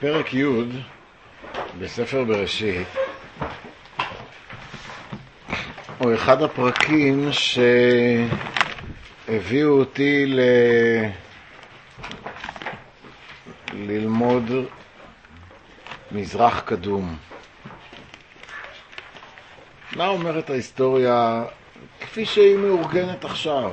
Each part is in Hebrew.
פרק י' בספר בראשית הוא אחד הפרקים שהביאו אותי ללמוד מזרח קדום. מה אומרת ההיסטוריה כפי שהיא מאורגנת עכשיו?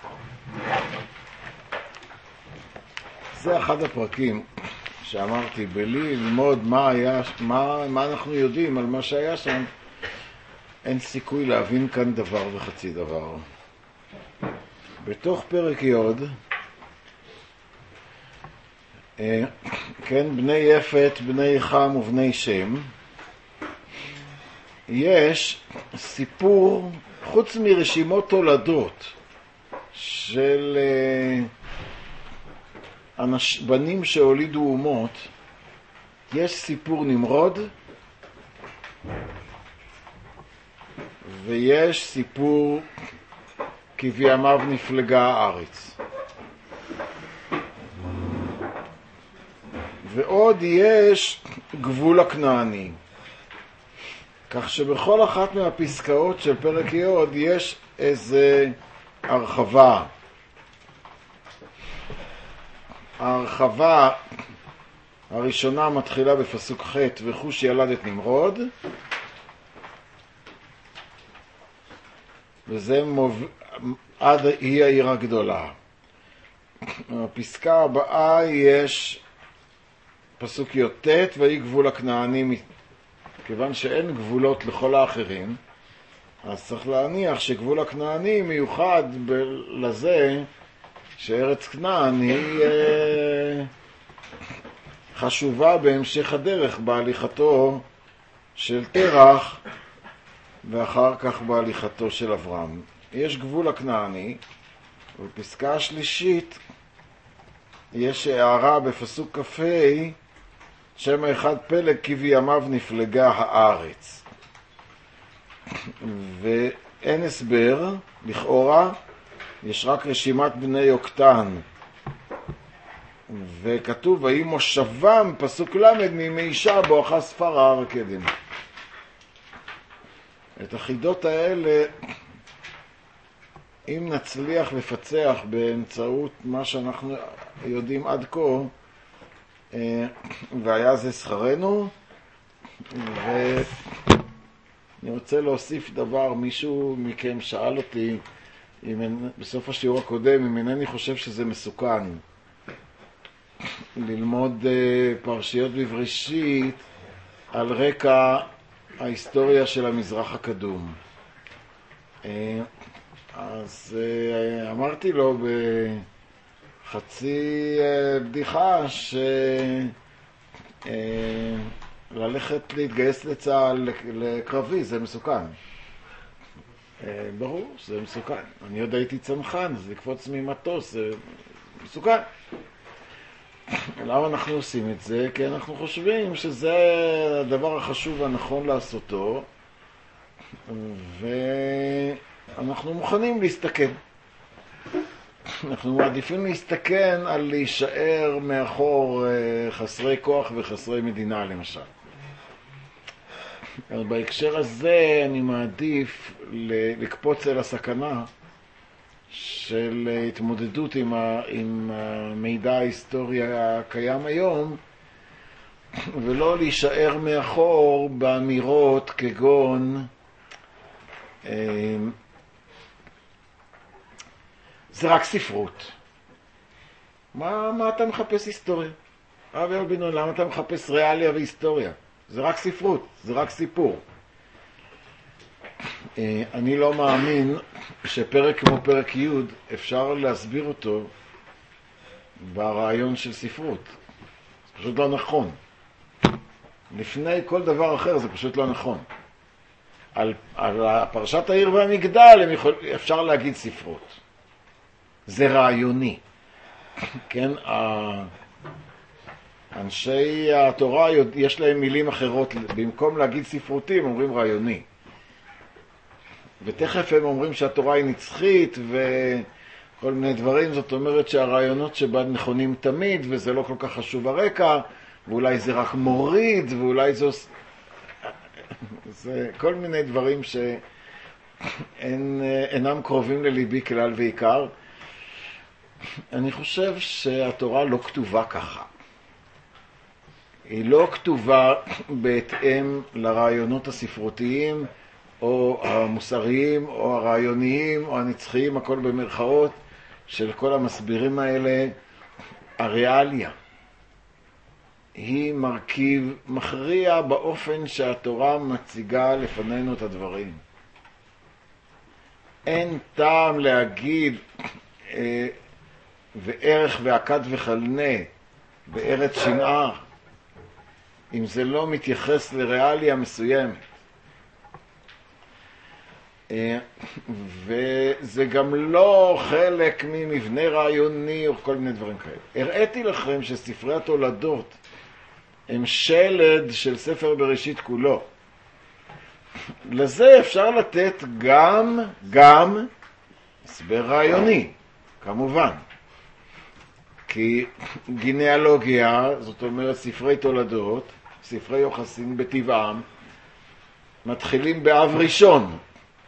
זה אחד הפרקים שאמרתי, בלי ללמוד מה אנחנו יודעים על מה שהיה שם, אין סיכוי להבין כאן דבר וחצי דבר. בתוך פרק י' כן, בני יפת, בני חם ובני שם, יש סיפור, חוץ מרשימות תולדות של בנים שהולידו אומות, יש סיפור נמרוד ויש סיפור כבימיו נפלגה הארץ, ועוד יש גבול הכנעני. כך שבכל אחת מהפסקאות של פרק י' יש איזה הרחבה. ההרחבה הראשונה מתחילה בפסוק ח' וחוש ילד את נמרוד, וזה עד היא העיר הגדולה. בפסקה הבאה יש פסוק י"ט והיא גבול הכנעני. כיוון שאין גבולות לכל האחרים, אז צריך להניח שגבול הכנעני מיוחד לזה שארץ כנען היא חשובה בהמשך הדרך, בהליכתו של תרח ואחר כך בהליכתו של אברהם. יש גבול הכנעני, ובפסקה השלישית יש הערה בפסוק כ"ה, שם אחד פלג כבימיו נפלגה הארץ. ואין הסבר, לכאורה, יש רק רשימת בני יוקטן. וכתוב, ויהי מושבם, פסוק למד, ממישה בואכה ספר ההר הקדם. את החידות האלה, אם נצליח לפצח באמצעות מה שאנחנו יודעים עד כה, והיה זה שכרנו. ואני רוצה להוסיף דבר, מישהו מכם שאל אותי בסוף השיעור הקודם אם אינני חושב שזה מסוכן ללמוד פרשיות בבראשית על רקע ההיסטוריה של המזרח הקדום. אז אמרתי לו בחצי בדיחה ללכת להתגייס לצה"ל לקרבי זה מסוכן. ברור שזה מסוכן. אני עוד הייתי צנחן, אז לקפוץ ממטוס זה מסוכן. למה אנחנו עושים את זה? כי אנחנו חושבים שזה הדבר החשוב והנכון לעשותו, ואנחנו מוכנים להסתכן. אנחנו מעדיפים להסתכן על להישאר מאחור חסרי כוח וחסרי מדינה למשל. אז בהקשר הזה אני מעדיף לקפוץ אל הסכנה של התמודדות עם המידע ההיסטורי הקיים היום, ולא להישאר מאחור באמירות כגון זה רק ספרות. מה אתה מחפש היסטוריה? אבי אלבינו, למה אתה מחפש ריאליה והיסטוריה? זה רק ספרות, זה רק סיפור. אני לא מאמין שפרק כמו פרק י' אפשר להסביר אותו ברעיון של ספרות. זה פשוט לא נכון. לפני כל דבר אחר זה פשוט לא נכון. על פרשת העיר והמגדל אפשר להגיד ספרות. זה רעיוני. כן, אנשי התורה יש להם מילים אחרות, במקום להגיד ספרותי הם אומרים רעיוני. ותכף הם אומרים שהתורה היא נצחית וכל מיני דברים, זאת אומרת שהרעיונות שבה נכונים תמיד וזה לא כל כך חשוב הרקע, ואולי זה רק מוריד, ואולי זה כל מיני דברים שאינם קרובים לליבי כלל ועיקר. אני חושב שהתורה לא כתובה ככה. היא לא כתובה בהתאם לרעיונות הספרותיים, או המוסריים, או הרעיוניים, או הנצחיים, הכל במרכאות, של כל המסבירים האלה. הריאליה היא מרכיב מכריע באופן שהתורה מציגה לפנינו את הדברים. אין טעם להגיד וערך והכת וחלנה בארץ שנעה, אם זה לא מתייחס לריאליה מסוימת. וזה גם לא חלק ממבנה רעיוני או כל מיני דברים כאלה. הראיתי לכם שספרי התולדות הם שלד של ספר בראשית כולו. לזה אפשר לתת גם הסבר רעיוני, כמובן. כי גנאלוגיה, זאת אומרת ספרי תולדות, ספרי יוחסין בטבעם, מתחילים באב ראשון.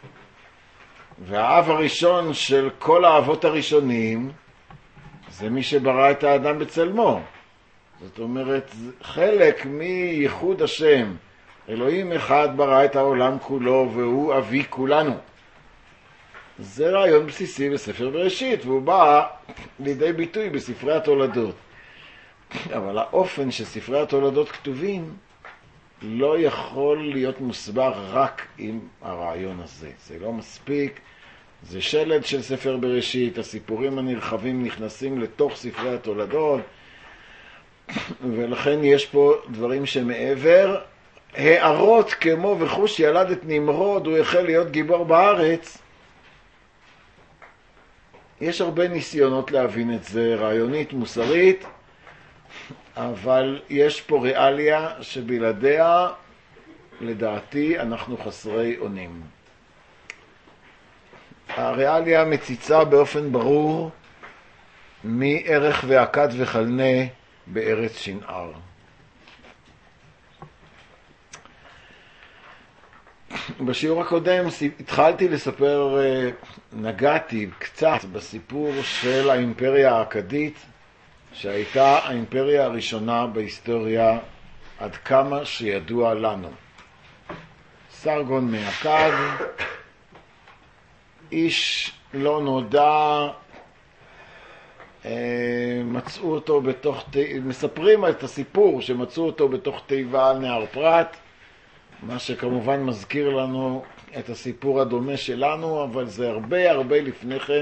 והאב הראשון של כל האבות הראשונים זה מי שברא את האדם בצלמו. זאת אומרת, חלק מייחוד השם, אלוהים אחד ברא את העולם כולו והוא אבי כולנו. זה רעיון בסיסי בספר בראשית, והוא בא לידי ביטוי בספרי התולדות. אבל האופן שספרי התולדות כתובים לא יכול להיות מוסבר רק עם הרעיון הזה. זה לא מספיק, זה שלד של ספר בראשית, הסיפורים הנרחבים נכנסים לתוך ספרי התולדות, ולכן יש פה דברים שמעבר. הערות כמו וחוש ילד את נמרוד, הוא החל להיות גיבור בארץ. יש הרבה ניסיונות להבין את זה, רעיונית, מוסרית, אבל יש פה ריאליה שבלעדיה, לדעתי, אנחנו חסרי אונים. הריאליה מציצה באופן ברור מערך והכת וחלנה בארץ שנער. בשיעור הקודם התחלתי לספר, נגעתי קצת בסיפור של האימפריה האכדית, שהייתה האימפריה הראשונה בהיסטוריה עד כמה שידוע לנו. סרגון מאכד, איש לא נודע, מצאו אותו מספרים את הסיפור שמצאו אותו בתוך תיבה על נהר פרת, מה שכמובן מזכיר לנו את הסיפור הדומה שלנו, אבל זה הרבה לפני כן.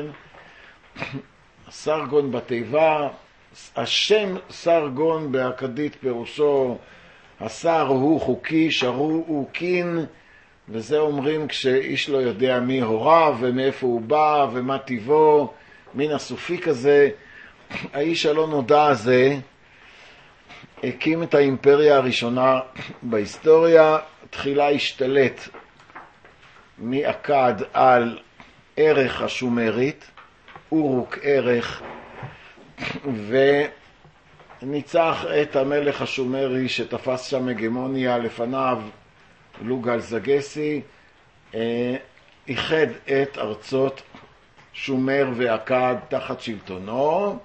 סרגון בתיבה, השם סרגון באכדית פירושו השר הוא חוקי, שרו הוא קין, וזה אומרים כשאיש לא יודע מי הוריו ומאיפה הוא בא ומה טבעו, מן הסופי כזה. האיש הלא נודע הזה הקים את האימפריה הראשונה בהיסטוריה, תחילה השתלט מאכד על ערך השומרית, אורוק ערך, וניצח את המלך השומרי שתפס שם הגמוניה. לפניו לוגל זגסי איחד את ארצות שומר ואכד תחת שלטונו,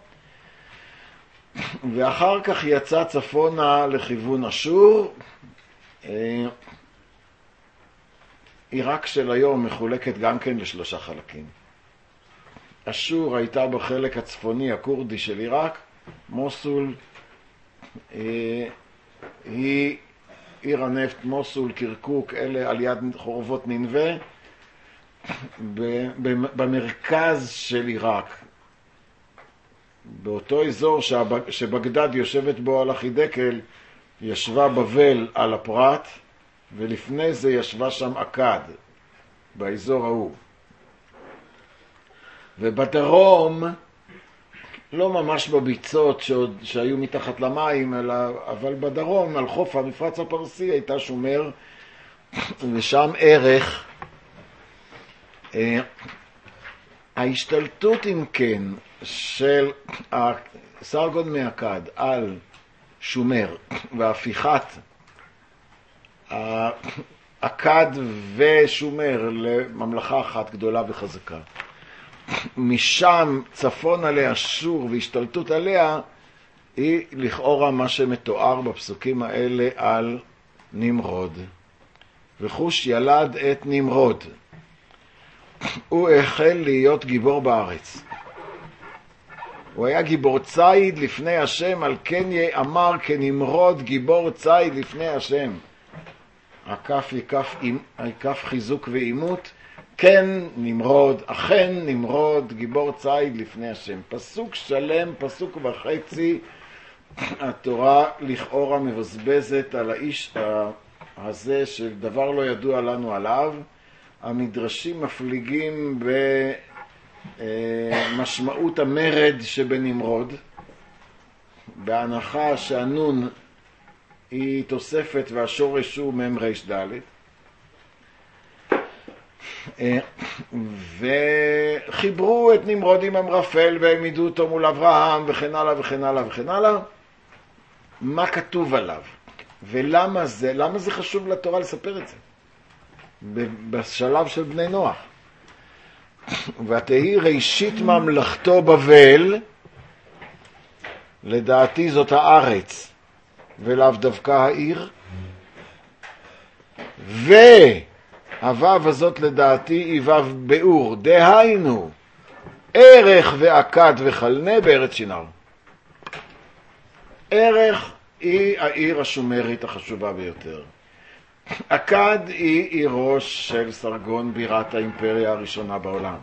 ואחר כך יצא צפונה לכיוון אשור. עיראק של היום מחולקת גם כן לשלושה חלקים. אשור הייתה בחלק הצפוני הקורדי של עיראק, מוסול היא עיר הנפט, מוסול, קרקוק, אלה על יד חורבות נינווה, במרכז של עיראק. באותו אזור שבגדד יושבת בו על החידקל, ישבה בבל על הפרת, ולפני זה ישבה שם אכד, באזור ההוא. ובדרום, לא ממש בביצות שהיו מתחת למים, אבל בדרום, על חוף המפרץ הפרסי, הייתה שומר, ושם ערך. ההשתלטות אם כן של סרגון מאכד על שומר והפיכת אכד ושומר לממלכה אחת גדולה וחזקה, משם צפון עליה שור והשתלטות עליה, היא לכאורה מה שמתואר בפסוקים האלה על נמרוד. וחוש ילד את נמרוד, הוא החל להיות גיבור בארץ. הוא היה גיבור ציד לפני השם, על כן אמר כנמרוד גיבור ציד לפני השם. הכף יקף חיזוק ואימות, כן נמרוד, אכן נמרוד גיבור ציד לפני השם. פסוק שלם, פסוק וחצי, התורה לכאורה מבזבזת על האיש הזה שדבר לא ידוע לנו עליו. המדרשים מפליגים במשמעות המרד שבנמרוד, בהנחה שהנון היא תוספת והשורש הוא מם ריש ד', וחיברו את נמרוד עם אמרפל והעמידו אותו מול אברהם וכן הלאה וכן הלאה וכן הלאה. מה כתוב עליו ולמה זה, למה זה חשוב לתורה לספר את זה בשלב של בני נוח? ותהי ראשית ממלכתו בבל, לדעתי זאת הארץ ולאו דווקא העיר, והוו הזאת לדעתי היא וו באור, דהיינו ערך ואכד וחלנה בארץ שינר. ערך היא העיר השומרית החשובה ביותר. אכד היא עירו של סרגון, בירת האימפריה הראשונה בעולם.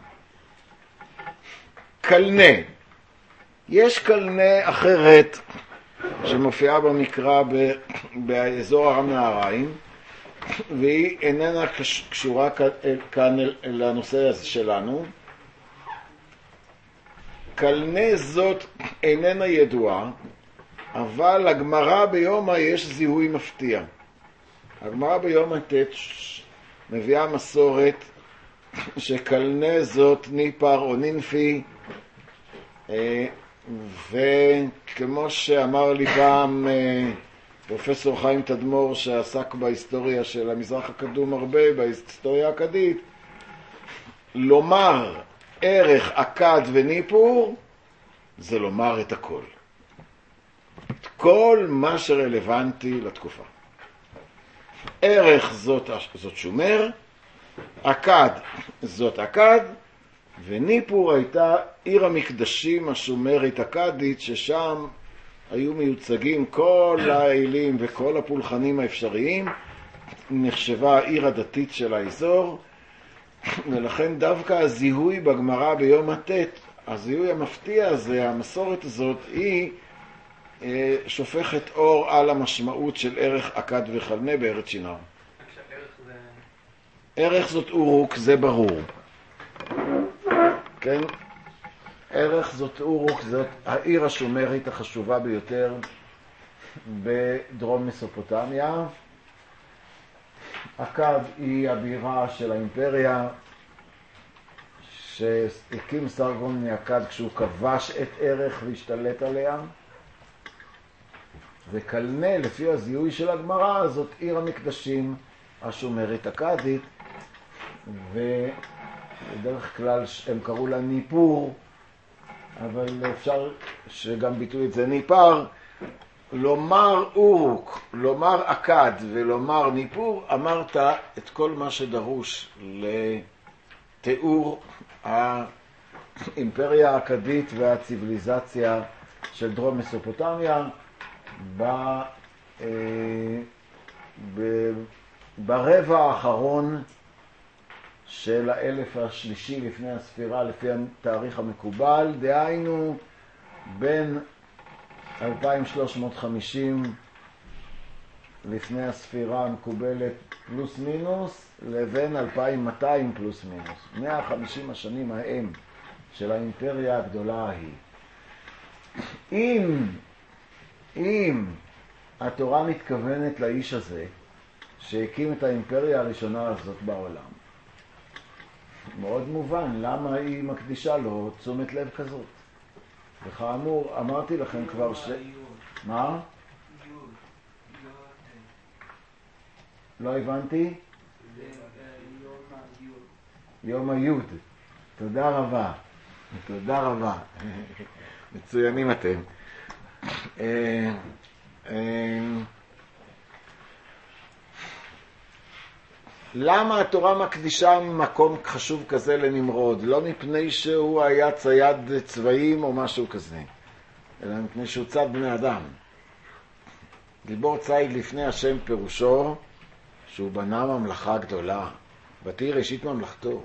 קלנה, יש קלנה אחרת שמופיעה במקרא באזור ארם נהריים, והיא איננה קשורה כאן לנושא הזה שלנו. קלנה זאת איננה ידועה, אבל הגמרא ביומא יש זיהוי מפתיע. הגמרא ביומא ט' מביאה מסורת שקלנה זאת ניפר או נינפי, וכמו שאמר לי פעם פרופסור חיים תדמור שעסק בהיסטוריה של המזרח הקדום הרבה, בהיסטוריה האכדית, לומר ערך אכד וניפור זה לומר את הכל. את כל מה שרלוונטי לתקופה. ערך זאת שומר, אכד זאת אכד, וניפור הייתה עיר המקדשים השומרית אכדית, ששם היו מיוצגים כל האלים וכל הפולחנים האפשריים. נחשבה העיר הדתית של האזור, ולכן דווקא הזיהוי בגמרא ביום הט', הזיהוי המפתיע הזה, המסורת הזאת, היא שופכת אור על המשמעות של ערך אכד וחלנה בארץ שינר. ערך זאת אורוק, זה ברור. כן? ערך זאת אורוק, זאת העיר השומרית החשובה ביותר בדרום מסופוטמיה. אכד היא הבירה של האימפריה שהקים סרגון מאכד כשהוא כבש את ערך והשתלט עליה. וקלנה, לפי הזיהוי של הגמרא, זאת עיר המקדשים השומרית אכדית, ובדרך כלל הם קראו לה ניפור, אבל אפשר שגם ביטוי את זה ניפר. לומר אורוק, לומר אכד ולומר ניפור, אמרת את כל מה שדרוש לתיאור האימפריה האכדית והציביליזציה של דרום מסופוטמיה ברבע האחרון של האלף השלישי לפני הספירה, לפי התאריך המקובל, דהיינו בין 2350 לפני הספירה המקובלת פלוס מינוס לבין 2200 פלוס מינוס. 150 השנים ההם של האימפריה הגדולה ההיא. אם התורה מתכוונת לאיש הזה שהקים את האימפריה הראשונה הזאת בעולם, מאוד מובן למה היא מקדישה לו תשומת לב כזאת. וכאמור, אמרתי לכם כבר מה? לא הבנתי? יום היוד. תודה רבה. תודה רבה. מצוינים אתם. למה התורה מקדישה מקום חשוב כזה לנמרוד? לא מפני שהוא היה צייד צבעים או משהו כזה, אלא מפני שהוא צד בני אדם. גיבור צייד לפני השם פירושו שהוא בנה ממלכה גדולה, ותהי ראשית ממלכתו.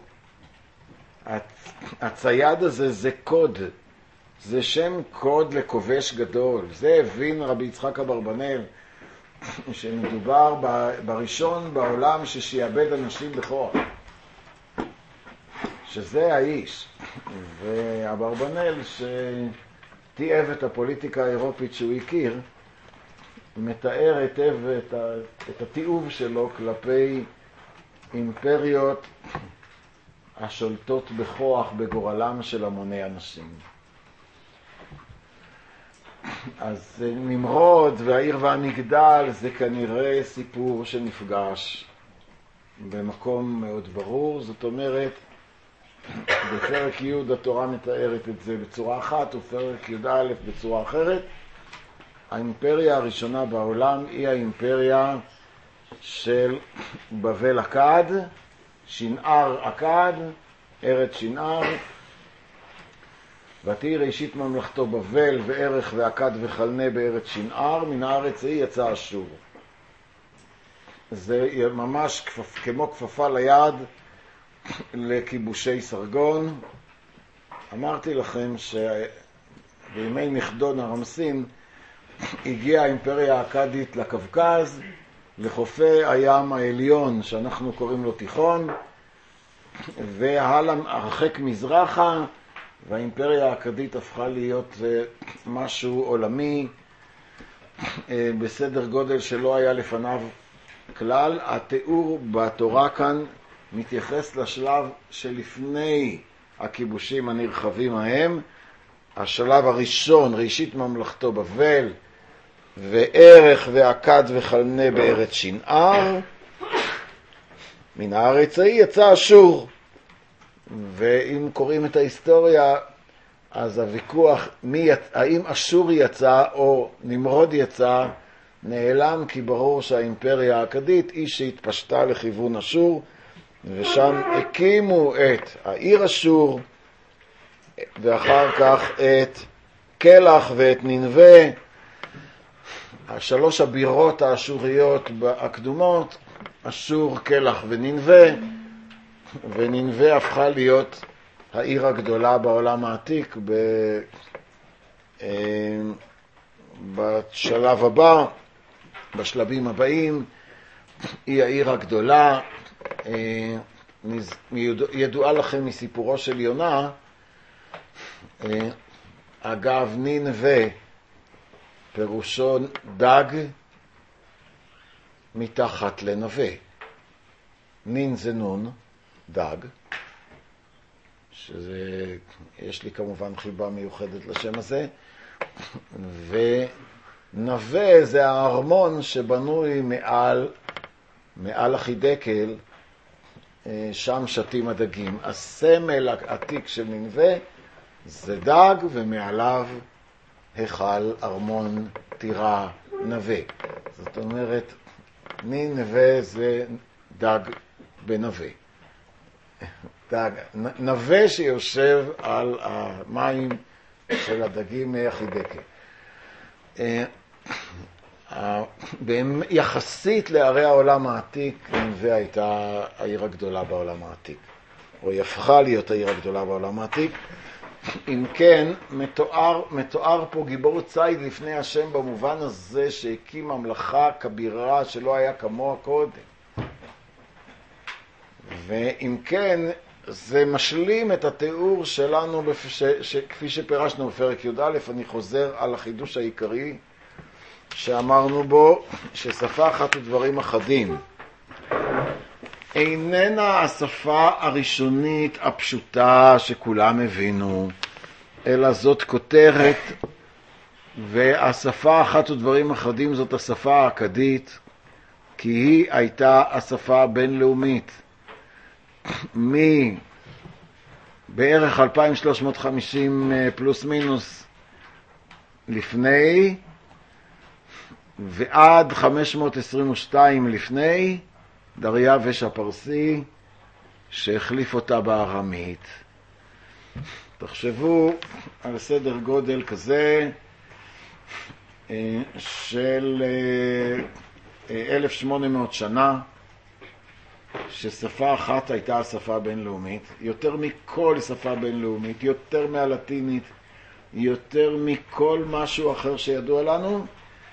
הצייד הזה זה קוד, זה שם קוד לכובש גדול. זה הבין רבי יצחק אברבנאל, שמדובר בראשון בעולם ששיעבד אנשים בכוח, שזה האיש. ואברבנאל, שתיאב את הפוליטיקה האירופית שהוא הכיר, מתאר היטב את התיעוב שלו כלפי אימפריות השולטות בכוח בגורלם של המוני אנשים. אז נמרוד והעיר והמגדל זה כנראה סיפור שנפגש במקום מאוד ברור. זאת אומרת, בפרק י' התורה מתארת את זה בצורה אחת, ופרק י' בצורה אחרת. האימפריה הראשונה בעולם היא האימפריה של בבל אכד, שנער אכד, ארץ שנער. ותהי ראשית ממלכתו בבל וערך ואכד וחלנה בארץ שנער, מן הארץ ההיא יצא אשור. זה ממש כמו כפפה ליד לכיבושי סרגון. אמרתי לכם שבימי נכדון הרמסין הגיעה האימפריה האכדית לקווקז, לחופי הים העליון שאנחנו קוראים לו תיכון, והלאה הרחק מזרחה, והאימפריה האכדית הפכה להיות משהו עולמי בסדר גודל שלא היה לפניו כלל. התיאור בתורה כאן מתייחס לשלב שלפני הכיבושים הנרחבים ההם, השלב הראשון, ראשית ממלכתו בבל וערך ואכד וחלנה בארץ שנער, מן הארץ ההיא יצא אשור. ואם קוראים את ההיסטוריה, אז הוויכוח האם אשור יצא או נמרוד יצא נעלם, כי ברור שהאימפריה האכדית היא שהתפשטה לכיוון אשור, ושם הקימו את העיר אשור, ואחר כך את קלח ואת נינווה, השלוש הבירות האשוריות הקדומות, אשור, קלח ונינווה. ונינווה הפכה להיות העיר הגדולה בעולם העתיק. בשלב הבא, בשלבים הבאים, היא העיר הגדולה. ידועה לכם מסיפורו של יונה. אגב, נינווה פירושו דג מתחת לנווה. נין זה נון, דג, שזה, יש לי כמובן חיבה מיוחדת לשם הזה, ונווה זה הארמון שבנוי מעל החידקל, שם שתים הדגים. הסמל העתיק של נינווה זה דג, ומעליו היכל, ארמון, טירה, נווה. זאת אומרת, נינווה זה דג בנווה. נווה שיושב על המים של הדגים מהחידקל. יחסית לערי העולם העתיק, נינווה הייתה העיר הגדולה בעולם העתיק, או היא הפכה להיות העיר הגדולה בעולם העתיק. אם כן, מתואר פה גיבור צייד לפני השם במובן הזה שהקים ממלכה כבירה שלא היה כמוה קודם. ואם כן, זה משלים את התיאור שלנו כפי שפרשנו בפרק י"א. אני חוזר על החידוש העיקרי שאמרנו בו, ששפה אחת ודברים אחדים איננה השפה הראשונית הפשוטה שכולם הבינו, אלא זאת כותרת, והשפה אחת ודברים אחדים זאת השפה האכדית, כי היא הייתה השפה הבינלאומית מבערך 2350 פלוס מינוס לפני ועד 522 לפני דריווש הפרסי שהחליף אותה בארמית. תחשבו על סדר גודל כזה של 1800 שנה, ששפה אחת הייתה השפה הבינלאומית, יותר מכל שפה בינלאומית, יותר מהלטינית, יותר מכל משהו אחר שידוע לנו,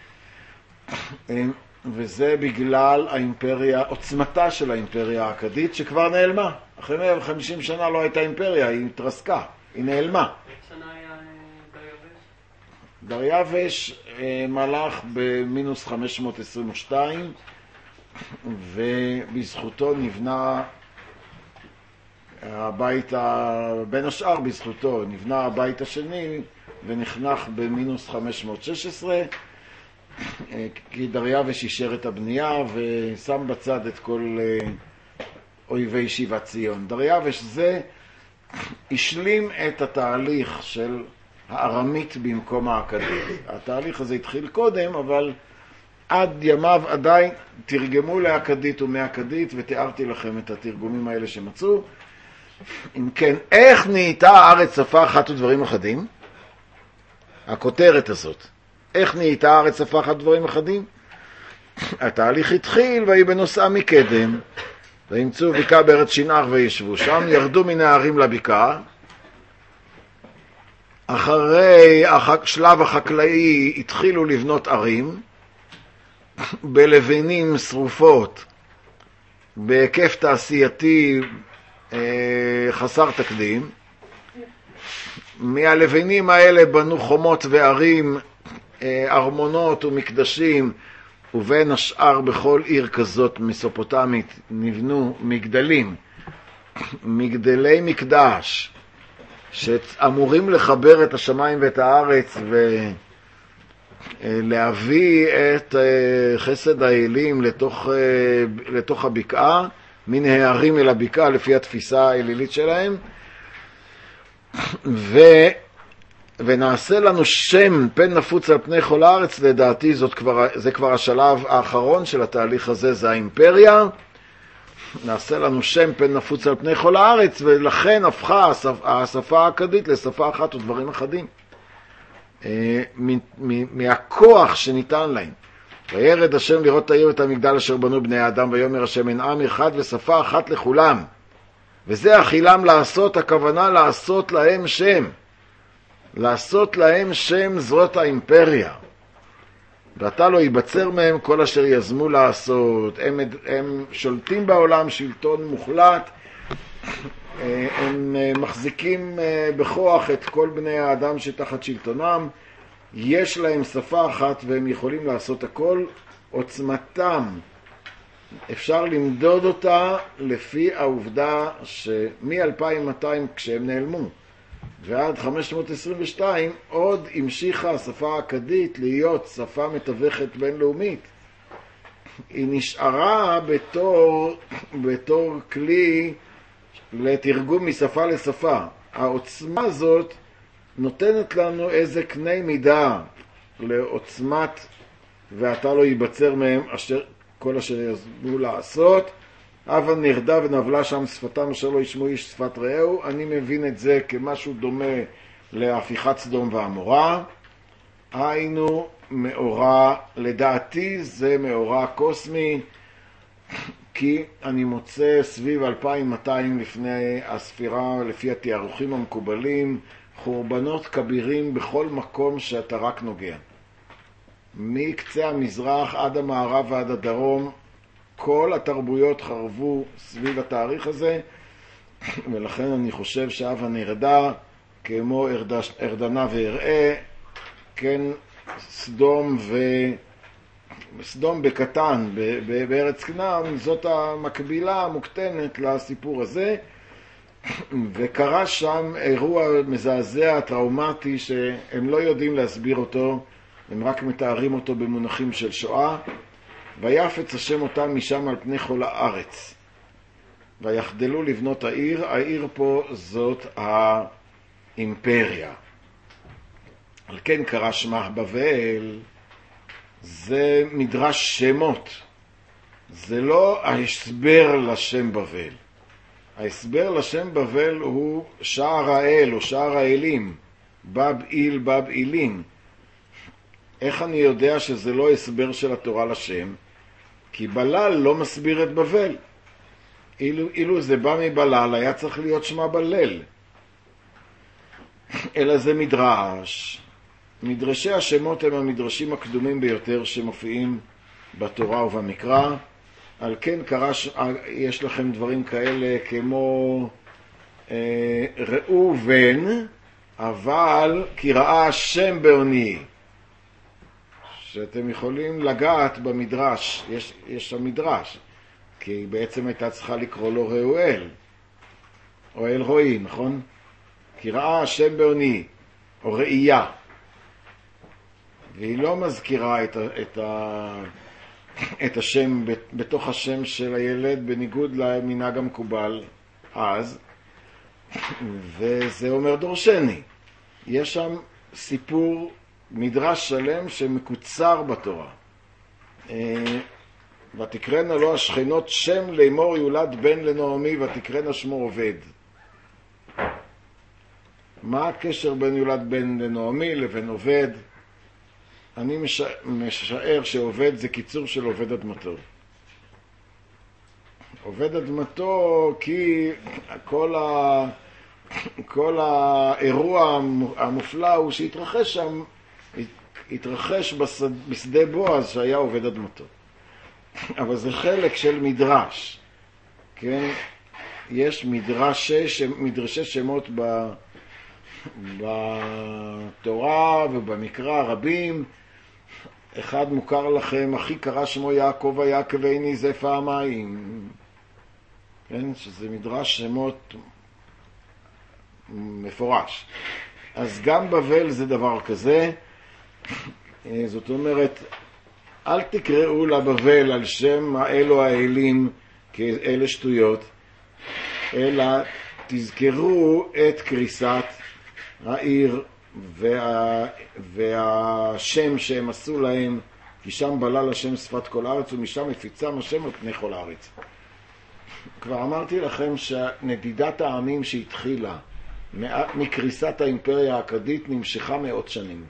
וזה בגלל האימפריה, עוצמתה של האימפריה האכדית שכבר נעלמה. אחרי 150 שנה לא הייתה אימפריה, היא התרסקה, היא נעלמה. איך שנה היה דריווש מלך במינוס 522, ובזכותו נבנה הבית, בין השאר בזכותו נבנה הבית השני ונחנך במינוס 516, כי דריווש אישר את הבנייה ושם בצד את כל אויבי שיבת ציון. דריווש זה השלים את התהליך של הארמית במקום האכדית. התהליך הזה התחיל קודם, אבל עד ימיו עדיין תרגמו לאכדית ומאכדית, ותיארתי לכם את התרגומים האלה שמצאו. אם כן, איך נהייתה הארץ שפה אחת ודברים אחדים? הכותרת הזאת. איך נהייתה הארץ שפה אחת ודברים אחדים? התהליך התחיל והיא בנוסעה מקדם, וימצאו בקעה בארץ שינער וישבו שם, ירדו מן הערים לבקעה. אחרי שלב החקלאי התחילו לבנות ערים, בלבנים שרופות, בהיקף תעשייתי חסר תקדים. מהלבנים האלה בנו חומות וערים, ארמונות ומקדשים, ובין השאר בכל עיר כזאת מסופוטמית נבנו מגדלים, מגדלי מקדש, שאמורים לחבר את השמיים ואת הארץ ולהביא את חסד האלים לתוך הבקעה, מן הערים אל הבקעה לפי התפיסה האלילית שלהם, ונעשה לנו שם פן נפוץ על פני כל הארץ. לדעתי זה כבר השלב האחרון של התהליך הזה, זה האימפריה. נעשה לנו שם פן נפוץ על פני כל הארץ, ולכן הפכה השפה האכדית לשפה אחת ודברים אחדים, מהכוח שניתן להם. וירד השם לראות את העיר ואת המגדל אשר בנו בני האדם, ויאמר השם אין עם אחד ושפה אחת לכולם. וזה אכילם לעשות, הכוונה לעשות להם שם. לעשות להם שם זאת האימפריה. ואתה לא ייבצר מהם כל אשר יזמו לעשות. הם שולטים בעולם שלטון מוחלט, הם מחזיקים בכוח את כל בני האדם שתחת שלטונם, יש להם שפה אחת והם יכולים לעשות הכל. עוצמתם אפשר למדוד אותה לפי העובדה שמ-2200 כשהם נעלמו ועד 522 עוד המשיכה השפה האכדית להיות שפה מתווכת בינלאומית. היא נשארה בתור כלי לתרגום משפה לשפה. העוצמה הזאת נותנת לנו איזה קנה מידה לעוצמת ואתה לא ייבצר מהם כל אשר יזמו לעשות. הווה נרדה ונבלה שם שפתם אשר לא ישמעו איש שפת רעהו. אני מבין את זה כמשהו דומה להפיכת סדום ועמורה. היינו מאורע, לדעתי זה מאורע קוסמי, כי אני מוצא סביב 2200 לפני הספירה, לפי התיארוכים המקובלים, חורבנות כבירים בכל מקום שאתה רק נוגע. מקצה המזרח עד המערב ועד הדרום, כל התרבויות חרבו סביב התאריך הזה, ולכן אני חושב שהווה נרדה, כמו ארדנה ואראה, כן, סדום בקטן, בארץ כנען, זאת המקבילה המוקטנת לסיפור הזה, וקרה שם אירוע מזעזע, טראומטי, שהם לא יודעים להסביר אותו, הם רק מתארים אותו במונחים של שואה, ויפץ השם אותם משם על פני כל הארץ. ויחדלו לבנות העיר. העיר פה זאת האימפריה. על כן קרא שמה בבל. זה מדרש שמות. זה לא ההסבר לשם בבל. ההסבר לשם בבל הוא שער האל או שער האלים. בב-איל, בב-אילים. איך אני יודע שזה לא הסבר של התורה לשם? כי בלל לא מסביר את בבל. אילו זה בא מבלל, היה צריך להיות שמה בלל. אלא זה מדרש. מדרשי השמות הם המדרשים הקדומים ביותר שמופיעים בתורה ובמקרא. על כן יש לכם דברים כאלה כמו ראובן, אבל כי ראה השם בעוני. שאתם יכולים לגעת במדרש, יש שם מדרש, כי בעצם הייתה צריכה לקרוא לו ראואל, או אל רואי, נכון? כי ראה השם בעוני, או ראייה. והיא לא מזכירה את השם בתוך השם של הילד, בניגוד למנהג המקובל אז, וזה אומר דורשני. יש שם סיפור, מדרש שלם שמקוצר בתורה. ותקרנה לו השכנות שם לאמור יולד בן לנעמי ותקרנה שמו עובד. מה הקשר בין יולד בן לנעמי לבין עובד? אני משער שעובד זה קיצור של עובד אדמתו. עובד אדמתו כי כל האירוע המופלא הוא שהתרחש שם, התרחש בשדה בועז שהיה עובד אדמתו. אבל זה חלק של מדרש. כן? יש מדרשי שמות בתורה ובמקרא רבים. אחד מוכר לכם, אחי קרא שמו יעקב ויקבני זה פעמיים. כן? שזה מדרש שמות מפורש. אז גם בבל זה דבר כזה. זאת אומרת, אל תקראו לבבל על שם האלו האלים כאלה שטויות, אלא תזכרו את קריסת העיר והשם שהם עשו להם, כי שם בלל השם שפת כל הארץ ומשם מפיצם השם על פני כל הארץ. כבר אמרתי לכם שנדידת העמים שהתחילה מקריסת האימפריה האכדית נמשכה מאות שנים.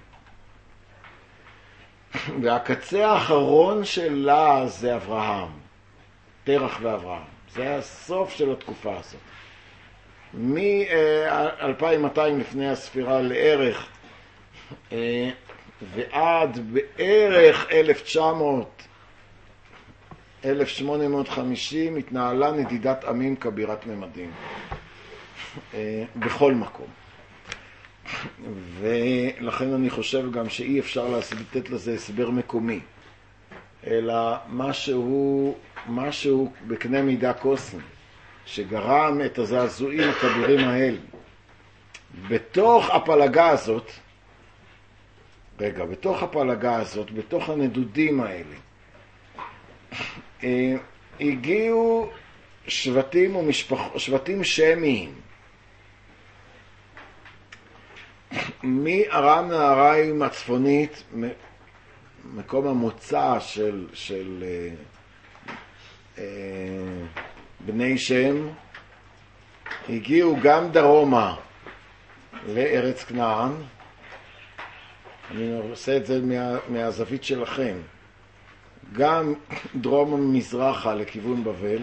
והקצה האחרון שלה זה אברהם, תרח ואברהם. זה הסוף של התקופה הזאת. מ-2200 לפני הספירה לערך ועד בערך 1850 התנהלה נדידת עמים כבירת ממדים בכל מקום. ולכן אני חושב גם שאי אפשר לתת לזה הסבר מקומי, אלא משהו בקנה מידה קוסמי שגרם את הזעזועים הכבירים האלה. בתוך הפלגה הזאת, בתוך הנדודים האלה, הגיעו שבטים שמיים. מארם נהריים הצפונית, מקום המוצא של בני שם, הגיעו גם דרומה לארץ כנען. אני עושה את זה מהזווית שלכם. גם דרום מזרחה לכיוון בבל,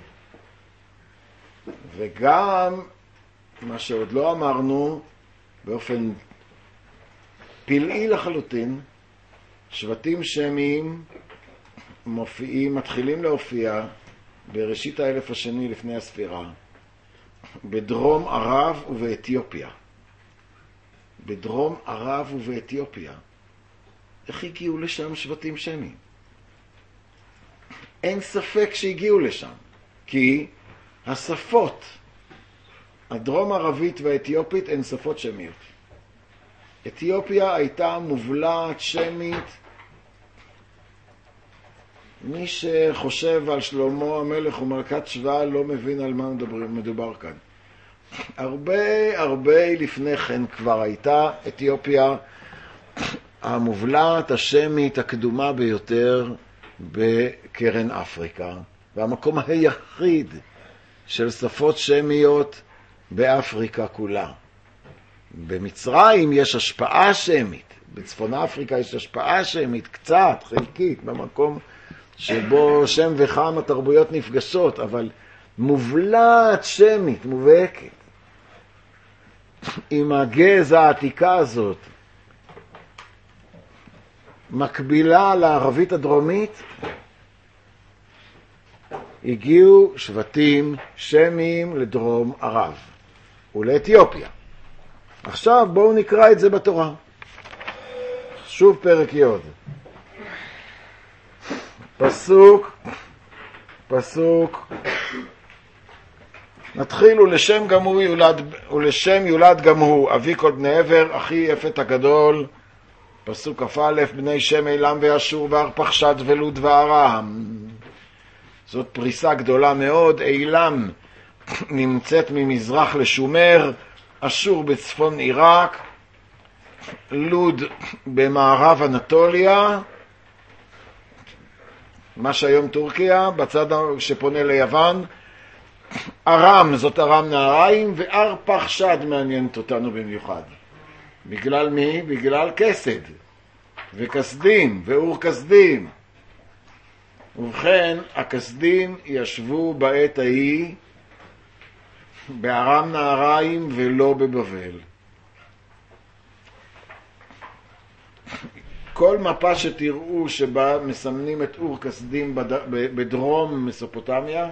וגם מה שעוד לא אמרנו, באופן פלאי לחלוטין, שבטים שמיים מתחילים להופיע בראשית האלף השני לפני הספירה, בדרום ערב ובאתיופיה. בדרום ערב ובאתיופיה. איך הגיעו לשם שבטים שמיים? אין ספק שהגיעו לשם, כי השפות, הדרום ערבית והאתיופית, הן שפות שמיות. אתיופיה הייתה מובלעת שמית מי שחושב על שלמה המלך ומלכת שבא לא מבין על מה מדובר כאן. הרבה לפני כן כבר הייתה אתיופיה המובלעת השמית הקדומה ביותר בקרן אפריקה, והמקום היחיד של שפות שמיות באפריקה כולה. במצרים יש השפעה שמית, בצפון אפריקה יש השפעה שמית קצת, חלקית, במקום שבו שם וחם התרבויות נפגשות, אבל מובלעת שמית, מובהקת, עם הגז העתיקה הזאת, מקבילה לערבית הדרומית, הגיעו שבטים שמיים לדרום ערב ולאתיופיה. עכשיו בואו נקרא את זה בתורה. שוב פרק י', פסוק, נתחיל ולשם יולד גם הוא, אבי כל בני עבר, אחי יפת הגדול. פסוק כ"א, בני שם אילם ואשור וארפחשד ולוד וארם. זאת פריסה גדולה מאוד. אילם נמצאת ממזרח לשומר, אשור בצפון עיראק, לוד במערב אנטוליה, מה שהיום טורקיה, בצד שפונה ליוון. ארם, זאת ארם נהריים, וארפחשד מעניינת אותנו במיוחד. בגלל מי? בגלל כסד וכסדים ואור כסדים. ובכן, הכסדים ישבו בעת ההיא בארם נהריים ולא בבבל. כל מפה שתראו שבה מסמנים את אור כסדים בדרום מסופוטמיה,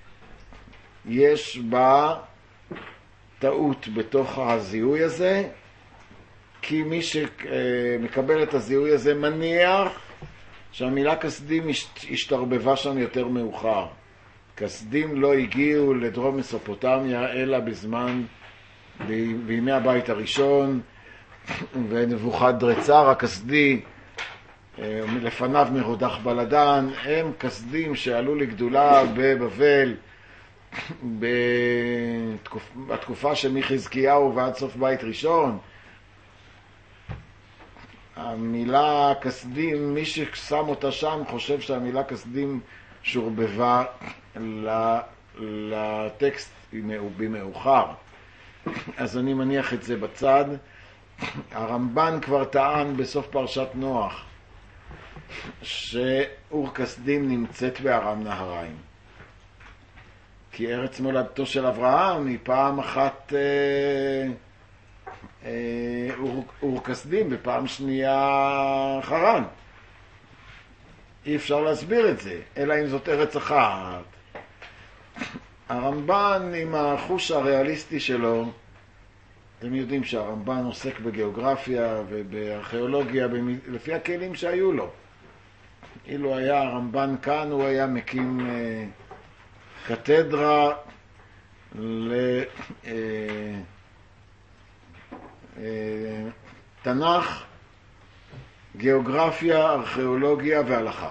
יש בה טעות בתוך הזיהוי הזה, כי מי שמקבל את הזיהוי הזה מניח שהמילה כסדים השתרבבה שם יותר מאוחר. כסדים לא הגיעו לדרום מסופוטמיה אלא בימי הבית הראשון, ונבוכדרצר הכסדי לפניו מרודח בלדן. הם כסדים שעלו לגדולה בבבל בתקופה שמחזקיהו ועד סוף בית ראשון. המילה כסדים, מי ששם אותה שם חושב שהמילה כסדים שורבבה לטקסט במאוחר, אז אני מניח את זה בצד. הרמב"ן כבר טען בסוף פרשת נוח שאור כסדים נמצאת בארם נהריים, כי ארץ מולדתו של אברהם היא פעם אחת אור כסדים ופעם שנייה חרן. אי אפשר להסביר את זה, אלא אם זאת ארץ אחת. הרמב"ן עם החוש הריאליסטי שלו, אתם יודעים שהרמב"ן עוסק בגיאוגרפיה ובארכיאולוגיה לפי הכלים שהיו לו. אילו היה הרמב"ן כאן, הוא היה מקים קתדרה לתנ"ך, גיאוגרפיה, ארכיאולוגיה והלכה.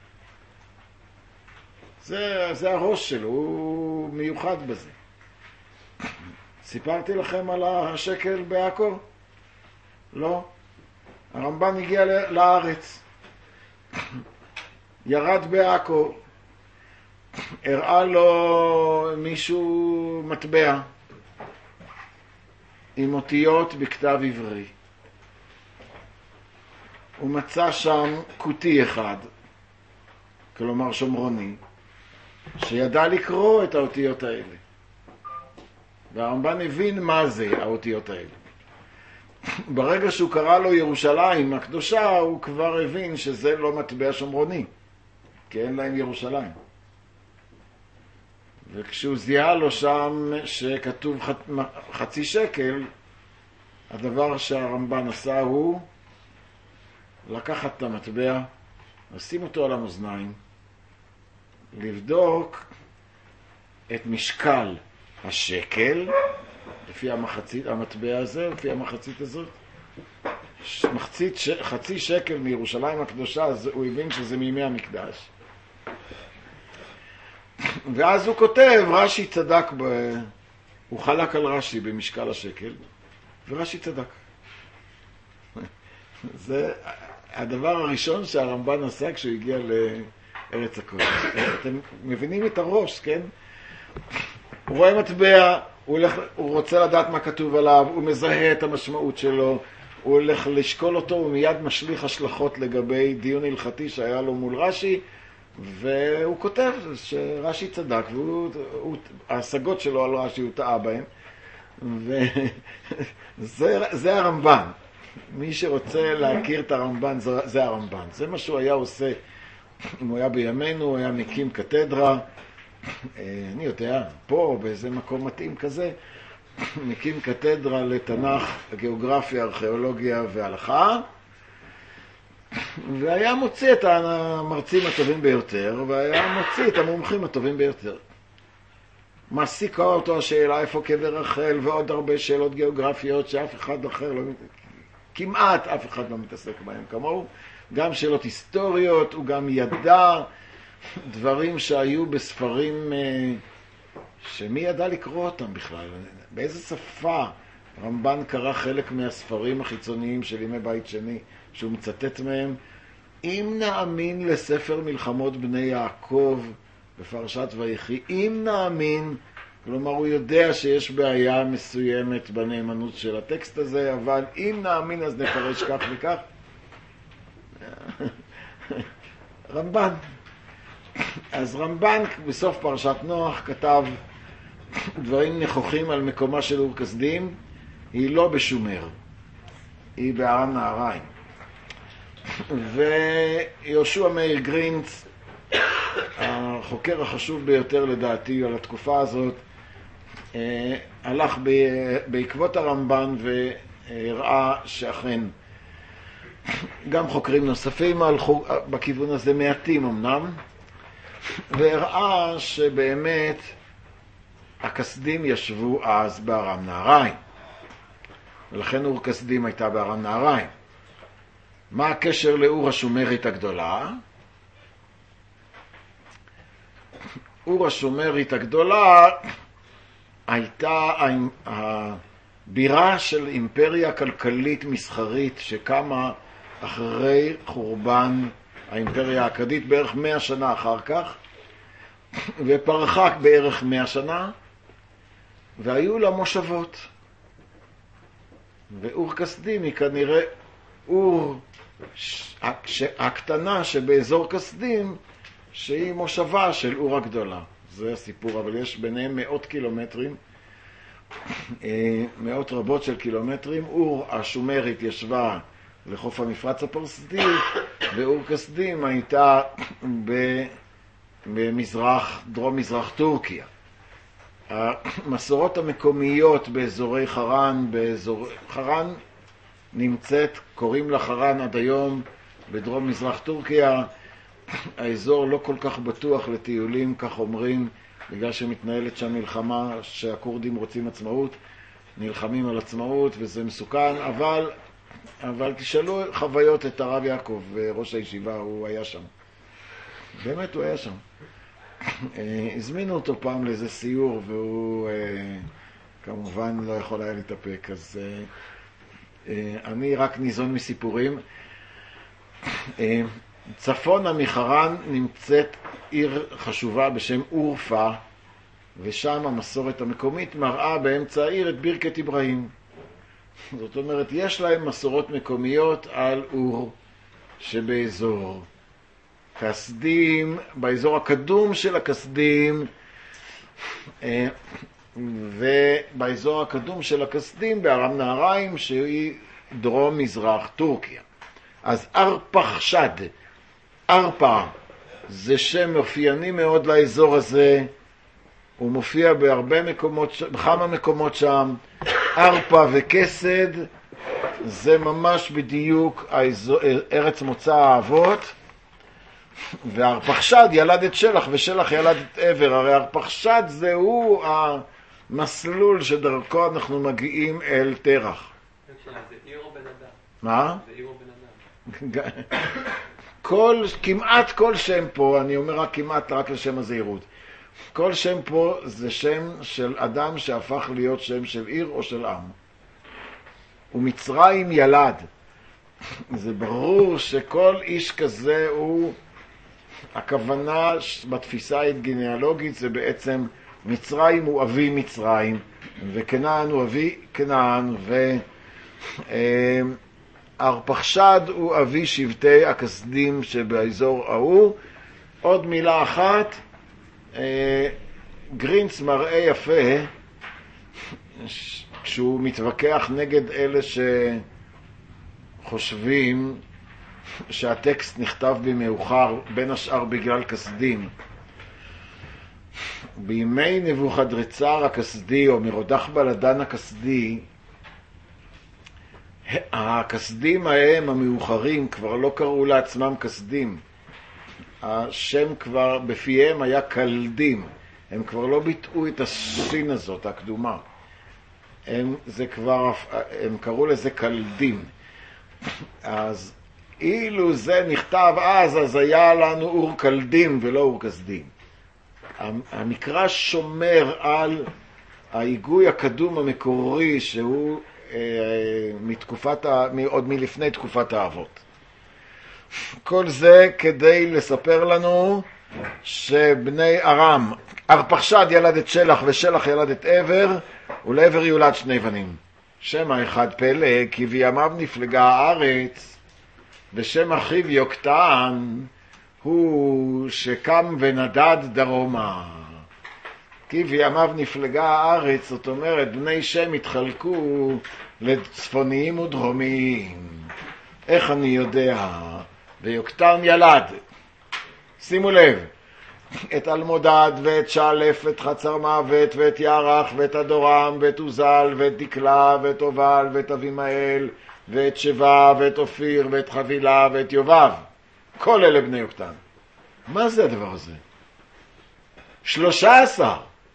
זה הראש שלו, הוא מיוחד בזה. סיפרתי לכם על השקל בעכו? לא. הרמב"ן הגיע לארץ, ירד בעכו, הראה לו מישהו מטבע עם אותיות בכתב עברי. הוא מצא שם כותי אחד, כלומר שומרוני, שידע לקרוא את האותיות האלה. והרמב"ן הבין מה זה האותיות האלה. ברגע שהוא קרא לו ירושלים הקדושה, הוא כבר הבין שזה לא מטבע שומרוני, כי אין להם ירושלים. וכשהוא זיהה לו שם שכתוב חצי שקל, הדבר שהרמב"ן עשה הוא לקחת את המטבע, לשים אותו על המאזניים, לבדוק את משקל השקל לפי המטבע הזה, לפי המחצית הזאת. חצי שקל מירושלים הקדושה, הוא הבין שזה מימי המקדש. ואז הוא כותב, רש"י צדק, הוא חלק על רש"י במשקל השקל, ורש"י צדק. זה הדבר הראשון שהרמב"ן עשה כשהוא הגיע לארץ הקודש. אתם מבינים את הראש, כן? הוא רואה מטבע, הוא רוצה לדעת מה כתוב עליו, הוא מזהה את המשמעות שלו, הוא הולך לשקול אותו, הוא מיד משליך השלכות לגבי דיון הלכתי שהיה לו מול רש"י, והוא כותב שרש"י צדק, וההשגות שלו על רש"י הוא טעה בהם, וזה הרמב"ן. מי שרוצה להכיר את הרמב"ן, זה הרמב"ן. זה מה שהוא היה עושה. אם הוא היה בימינו, הוא היה מקים קתדרה, אני יודע, פה, באיזה מקום מתאים כזה, מקים קתדרה לתנ"ך, גיאוגרפיה, ארכיאולוגיה והלכה, והיה מוציא את המרצים הטובים ביותר, והיה מוציא את המומחים הטובים ביותר. מעסיקה אותו השאלה איפה קבר רחל, ועוד הרבה שאלות גיאוגרפיות שאף אחד אחר לא, כמעט אף אחד לא מתעסק בהם כמוהו. גם שאלות היסטוריות, הוא גם ידע דברים שהיו בספרים שמי ידע לקרוא אותם בכלל. באיזה שפה רמב"ן קרא חלק מהספרים החיצוניים של ימי בית שני שהוא מצטט מהם? אם נאמין לספר מלחמות בני יעקב בפרשת ויחי, אם נאמין, כלומר הוא יודע שיש בעיה מסוימת בנאמנות של הטקסט הזה, אבל אם נאמין אז נפרש כך וכך. רמב"ן. אז רמב"ן בסוף פרשת נוח כתב דברים נכוחים על מקומה של אור כשדים. היא לא בשומר, היא בארם נהריים. ויהושע מאיר גרינץ, החוקר החשוב ביותר לדעתי על התקופה הזאת, הלך בעקבות הרמב"ן והראה שאכן גם חוקרים נוספים הלכו בכיוון הזה, מעטים אמנם, והראה שבאמת הכסדים ישבו אז בארם נהריים, ולכן אור כשדים הייתה בארם נהריים. מה הקשר לאור השומרית הגדולה? אור השומרית הגדולה הייתה הבירה של אימפריה כלכלית מסחרית שקמה אחרי חורבן האימפריה האכדית בערך 100 שנה אחר כך, ופרחה בערך 100 שנה, והיו לה מושבות. ואור כשדים היא כנראה אור הקטנה שבאזור כשדים, שהיא מושבה של אור הגדולה. זה הסיפור, אבל יש ביניהם מאות קילומטרים, מאות רבות של קילומטרים. אור השומרית ישבה לחוף המפרץ הפרסי, ואור כשדים הייתה במזרח, דרום מזרח טורקיה. המסורות המקומיות באזורי חרן, חרן נמצאת, קוראים לה חרן עד היום, בדרום מזרח טורקיה. האזור לא כל כך בטוח לטיולים, כך אומרים, בגלל שמתנהלת שם מלחמה שהקורדים רוצים עצמאות, נלחמים על עצמאות וזה מסוכן, אבל תשאלו חוויות את הרב יעקב, ראש הישיבה, הוא היה שם. באמת הוא היה שם. הזמינו אותו פעם לאיזה סיור, והוא כמובן לא יכול היה להתאפק, אז אני רק ניזון מסיפורים. צפונה מחרן נמצאת עיר חשובה בשם אורפה, ושם המסורת המקומית מראה באמצע העיר את בירכת אברהים. זאת אומרת, יש להם מסורות מקומיות על אור שבאזור כשדים, באזור הקדום של הכשדים, ובאזור הקדום של הכשדים בארם נהריים, שהיא דרום מזרח טורקיה. אז ארפחשד, ארפה, זה שם אופייני מאוד לאזור הזה, הוא מופיע בהרבה מקומות, בכמה מקומות שם. ארפה וכסד זה ממש בדיוק ארץ מוצא האבות, וארפחשד ילד את שלח, ושלח ילד את עבר. הרי ארפחשד זהו המסלול שדרכו אנחנו מגיעים אל תרח. זה עיר או בן אדם? מה? זה עיר או בן אדם? כמעט כל שם פה, אני אומר רק כמעט, רק לשם הזהירות, כל שם פה זה שם של אדם שהפך להיות שם של עיר או של עם. ומצרים ילד. זה ברור שכל איש כזה הוא, הכוונה בתפיסה הגנאלוגית זה בעצם מצרים הוא אבי מצרים, וכנען הוא אבי כנען, ארפחשד הוא אבי שבטי הכסדים שבאזור ההוא. עוד מילה אחת, גרינץ מראה יפה כשהוא מתווכח נגד אלה שחושבים שהטקסט נכתב במאוחר, בין השאר בגלל כסדים. בימי נבוכדרצר הכסדי או מרודח בלדן הכסדי, הכסדים ההם המאוחרים כבר לא קראו לעצמם כסדים. השם כבר בפיהם היה קלדים. הם כבר לא ביטאו את השין הזאת, הקדומה. הם קראו לזה קלדים. אז אילו זה נכתב אז היה לנו אור קלדים ולא אור כסדים. המקרא שומר על ההיגוי הקדום המקורי שהוא עוד מלפני תקופת האבות. כל זה כדי לספר לנו שבני ארם, ארפחשד ילד את שלח ושלח ילד את עבר, ולעבר יולד שני בנים. שם האחד פלג, כי בימיו נפלגה הארץ, ושם אחיו יוקטן הוא שקם ונדד דרומה. כי בימיו נפלגה הארץ, זאת אומרת, בני שם התחלקו לצפוניים ודרומיים. איך אני יודע? ויוקטן ילד. שימו לב, את אלמודד ואת שלף ואת חצר מוות ואת ירח ואת אדורם ואת עוזל ואת דקלה ואת אובל ואת אבימאל ואת שבא ואת אופיר ואת חבילה ואת יובב. כל אלה בני יוקטן. מה זה הדבר הזה? 13.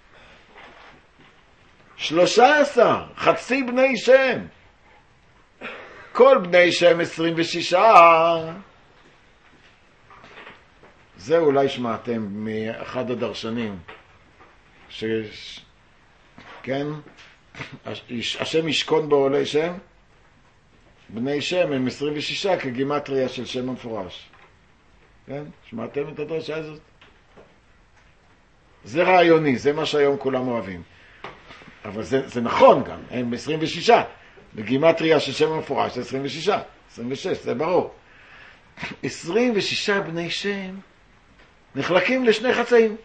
חצי בני שם. כל בני שם 26. זה אולי שמעתם מאחד הדרשנים כן, השם ישכון בעולי שם, בני שם הם 26 כגימטריה של שם המפורש. כן, שמעתם את הדרשה הזאת? זה רעיוני, זה מה שהיום כולם אוהבים, אבל זה נכון גם, הם 26 בגימטריה של שם המפורש זה 26, זה ברור. 26 בני שם נחלקים לשני חצאים.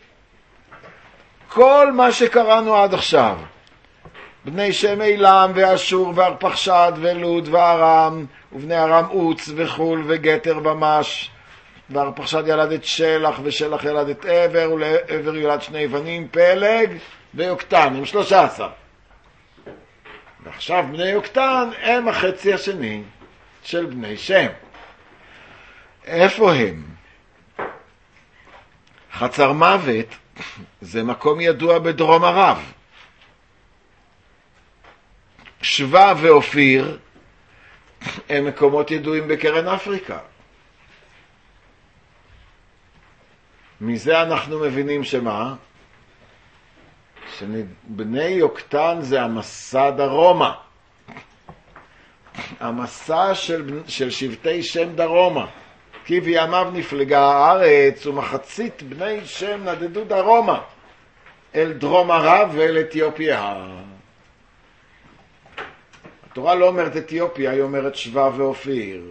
כל מה שקראנו עד עכשיו, בני שם אילם ואשור וארפחשד ולוד וארם, ובני ארם עוץ וחול וגתר במש, וארפחשד ילד את שלח ושלח ילד את עבר, ולעבר יולד שני בנים פלג ויוקטן, עם 13. ועכשיו בני יוקטן הם החצי השני של בני שם. איפה הם? חצר מוות זה מקום ידוע בדרום ערב. שבא ואופיר הם מקומות ידועים בקרן אפריקה. מזה אנחנו מבינים שמה? שבני יוקטן זה המסע דרומה. המסע של שבטי שם דרומה. כי בימיו נפלגה הארץ ומחצית בני שם נדדו דרומה אל דרום ערב ואל אתיופיה. התורה לא אומרת אתיופיה, היא אומרת שבא ואופיר.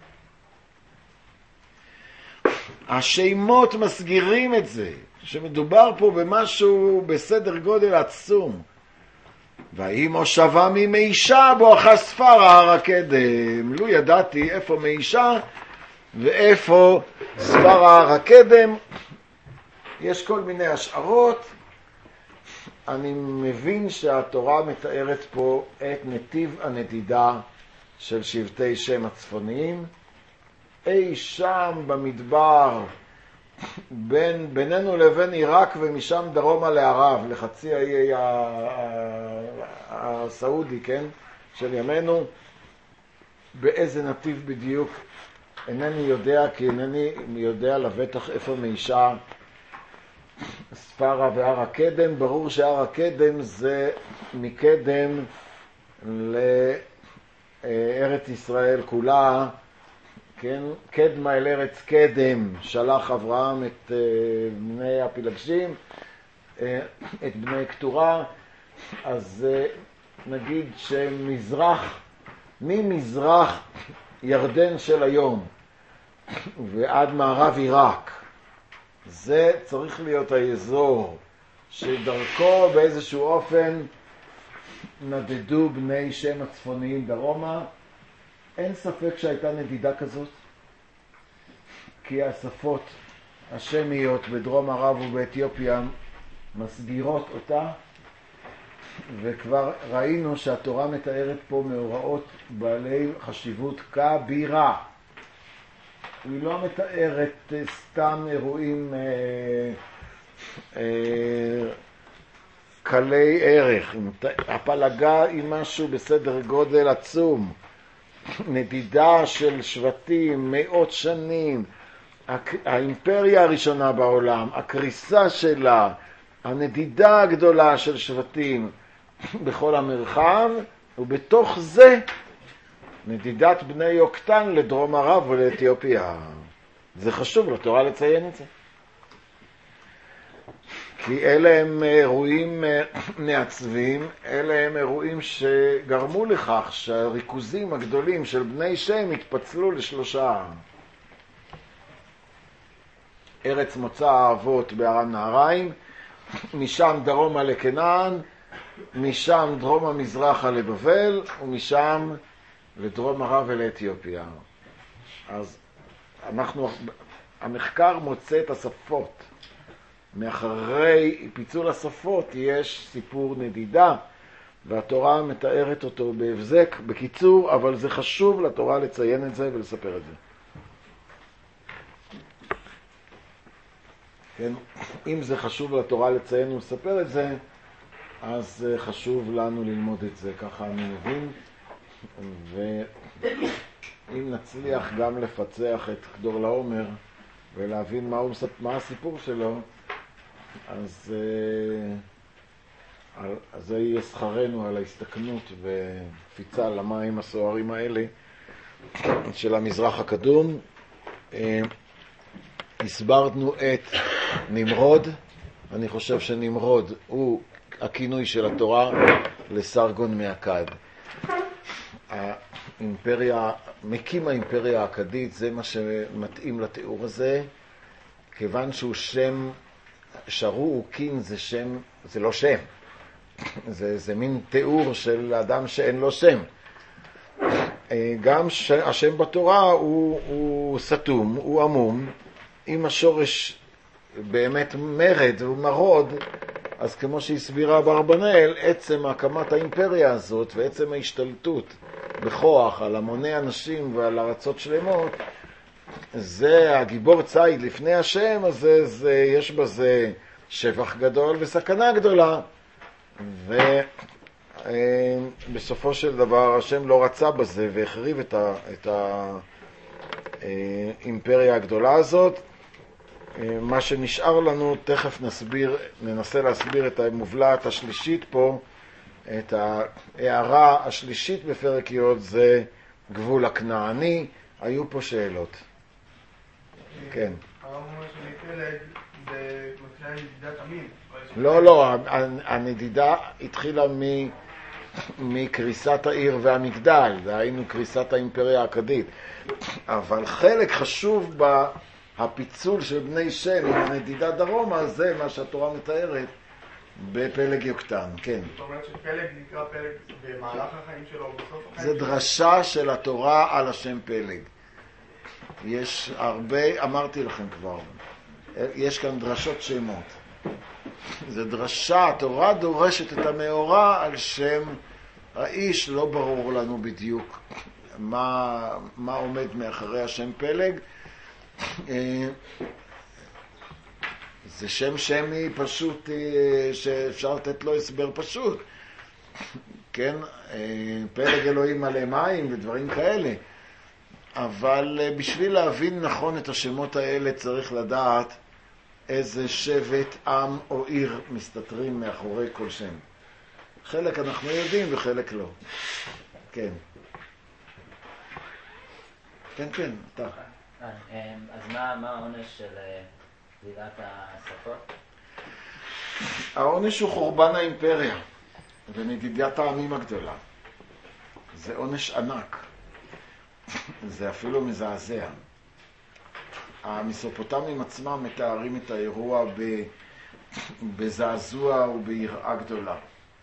השמות מסגירים את זה, שמדובר פה במשהו בסדר גודל עצום. והיא מושבה ממישה בואכה ספר ההר הקדם. לו ידעתי איפה מישה ואיפה ספר ההר הקדם. יש כל מיני השערות. אני מבין שהתורה מתארת פה את נתיב הנדידה של שבטי שם הצפוניים. אי שם במדבר, בינינו לבין עיראק ומשם דרומה לערב, לחצי האי הסעודי, כן, של ימינו. באיזה נתיב בדיוק אינני יודע, כי אינני יודע לבטח איפה מישה ספרה והר הקדם. ברור שהר הקדם זה מקדם לארץ ישראל כולה, כן? קדמה אל ארץ קדם, שלח אברהם את בני הפילגשים, את בני כתורה. אז נגיד שמזרח, ממזרח ירדן של היום ועד מערב עיראק, זה צריך להיות האזור שדרכו באיזשהו אופן נדדו בני שם הצפוניים דרומה. אין ספק שהייתה נדידה כזאת, כי השפות השמיות בדרום ערב ובאתיופיה מסגירות אותה, וכבר ראינו שהתורה מתארת פה מאורעות בעלי חשיבות כבירה. היא לא מתארת סתם אירועים קלי ערך. הפלגה היא משהו בסדר גודל עצום, נדידה של שבטים, מאות שנים, האימפריה הראשונה בעולם, הקריסה שלה, הנדידה הגדולה של שבטים בכל המרחב, ובתוך זה נדידת בני יוקטן לדרום ערב ולאתיופיה. זה חשוב לתורה לציין את זה, כי אלה הם אירועים מעצבים, אלה הם אירועים שגרמו לכך שהריכוזים הגדולים של בני שם התפצלו לשלושה. ארץ מוצא האבות בארם נהריים, משם דרומה לכנען, משם דרומה מזרחה לבבל, ומשם לדרום ערב ולאתיופיה. אז המחקר מוצא את השפות. מאחרי פיצול השפות יש סיפור נדידה, והתורה מתארת אותו בהבזק, בקיצור, אבל זה חשוב לתורה לציין את זה ולספר את זה. כן? אם זה חשוב לתורה לציין ולספר את זה, אז חשוב לנו ללמוד את זה, ככה אני מבין. ואם נצליח גם לפצח את כדור לעומר ולהבין מה הסיפור שלו, אז זה יהיה שכרנו על ההסתכנות וקפיצה למים הסוערים האלה של המזרח הקדום. הסברנו את נמרוד. אני חושב שנמרוד הוא הכינוי של התורה לסרגון מאכד. האימפריה, מקים האימפריה האכדית, זה מה שמתאים לתיאור הזה, כיוון שהוא שם, שרו וקין זה שם, זה לא שם, זה מין תיאור של אדם שאין לו שם. גם השם בתורה הוא סתום, הוא עמום, אם השורש באמת מרד ומרוד, אז כמו שהסבירה ברבנאל, עצם הקמת האימפריה הזאת ועצם ההשתלטות בכוח על המוני אנשים ועל ארצות שלמות, זה הגיבור ציד לפני השם, אז יש בזה שבח גדול וסכנה גדולה. ובסופו של דבר השם לא רצה בזה והחריב את האימפריה הגדולה הזאת. מה שנשאר לנו, תכף ננסה להסביר את המובלעת השלישית פה, את ההערה השלישית בפרק י', זה גבול הכנעני. היו פה שאלות. כן. לא, הנדידה התחילה מקריסת העיר והמגדל, דהיינו קריסת האימפריה האכדית. אבל חלק חשוב הפיצול של בני שם עם הנדידה דרומה, זה מה שהתורה מתארת בפלג יוקטן. כן. זאת אומרת שפלג נקרא פלג במהלך החיים שלו או בסוף החיים? זה דרשה של התורה על השם פלג. יש הרבה, אמרתי לכם כבר, יש כאן דרשות שמות. זה דרשה, התורה דורשת את המאורע על שם האיש, לא ברור לנו בדיוק מה עומד מאחורי השם פלג. זה שם שמי פשוט שאפשר לתת לו הסבר פשוט, כן? פלג אלוהים מלא מים ודברים כאלה. אבל בשביל להבין נכון את השמות האלה צריך לדעת איזה שבט, עם או עיר מסתתרים מאחורי כל שם. חלק אנחנו יודעים וחלק לא. כן. כן, כן, אתה. אז מה העונש של צלילת השפות? העונש הוא חורבן האימפריה ונדידת העמים הגדולה. זה עונש ענק. זה אפילו מזעזע. המסופוטמים עצמם מתארים את האירוע בזעזוע וביראה גדולה.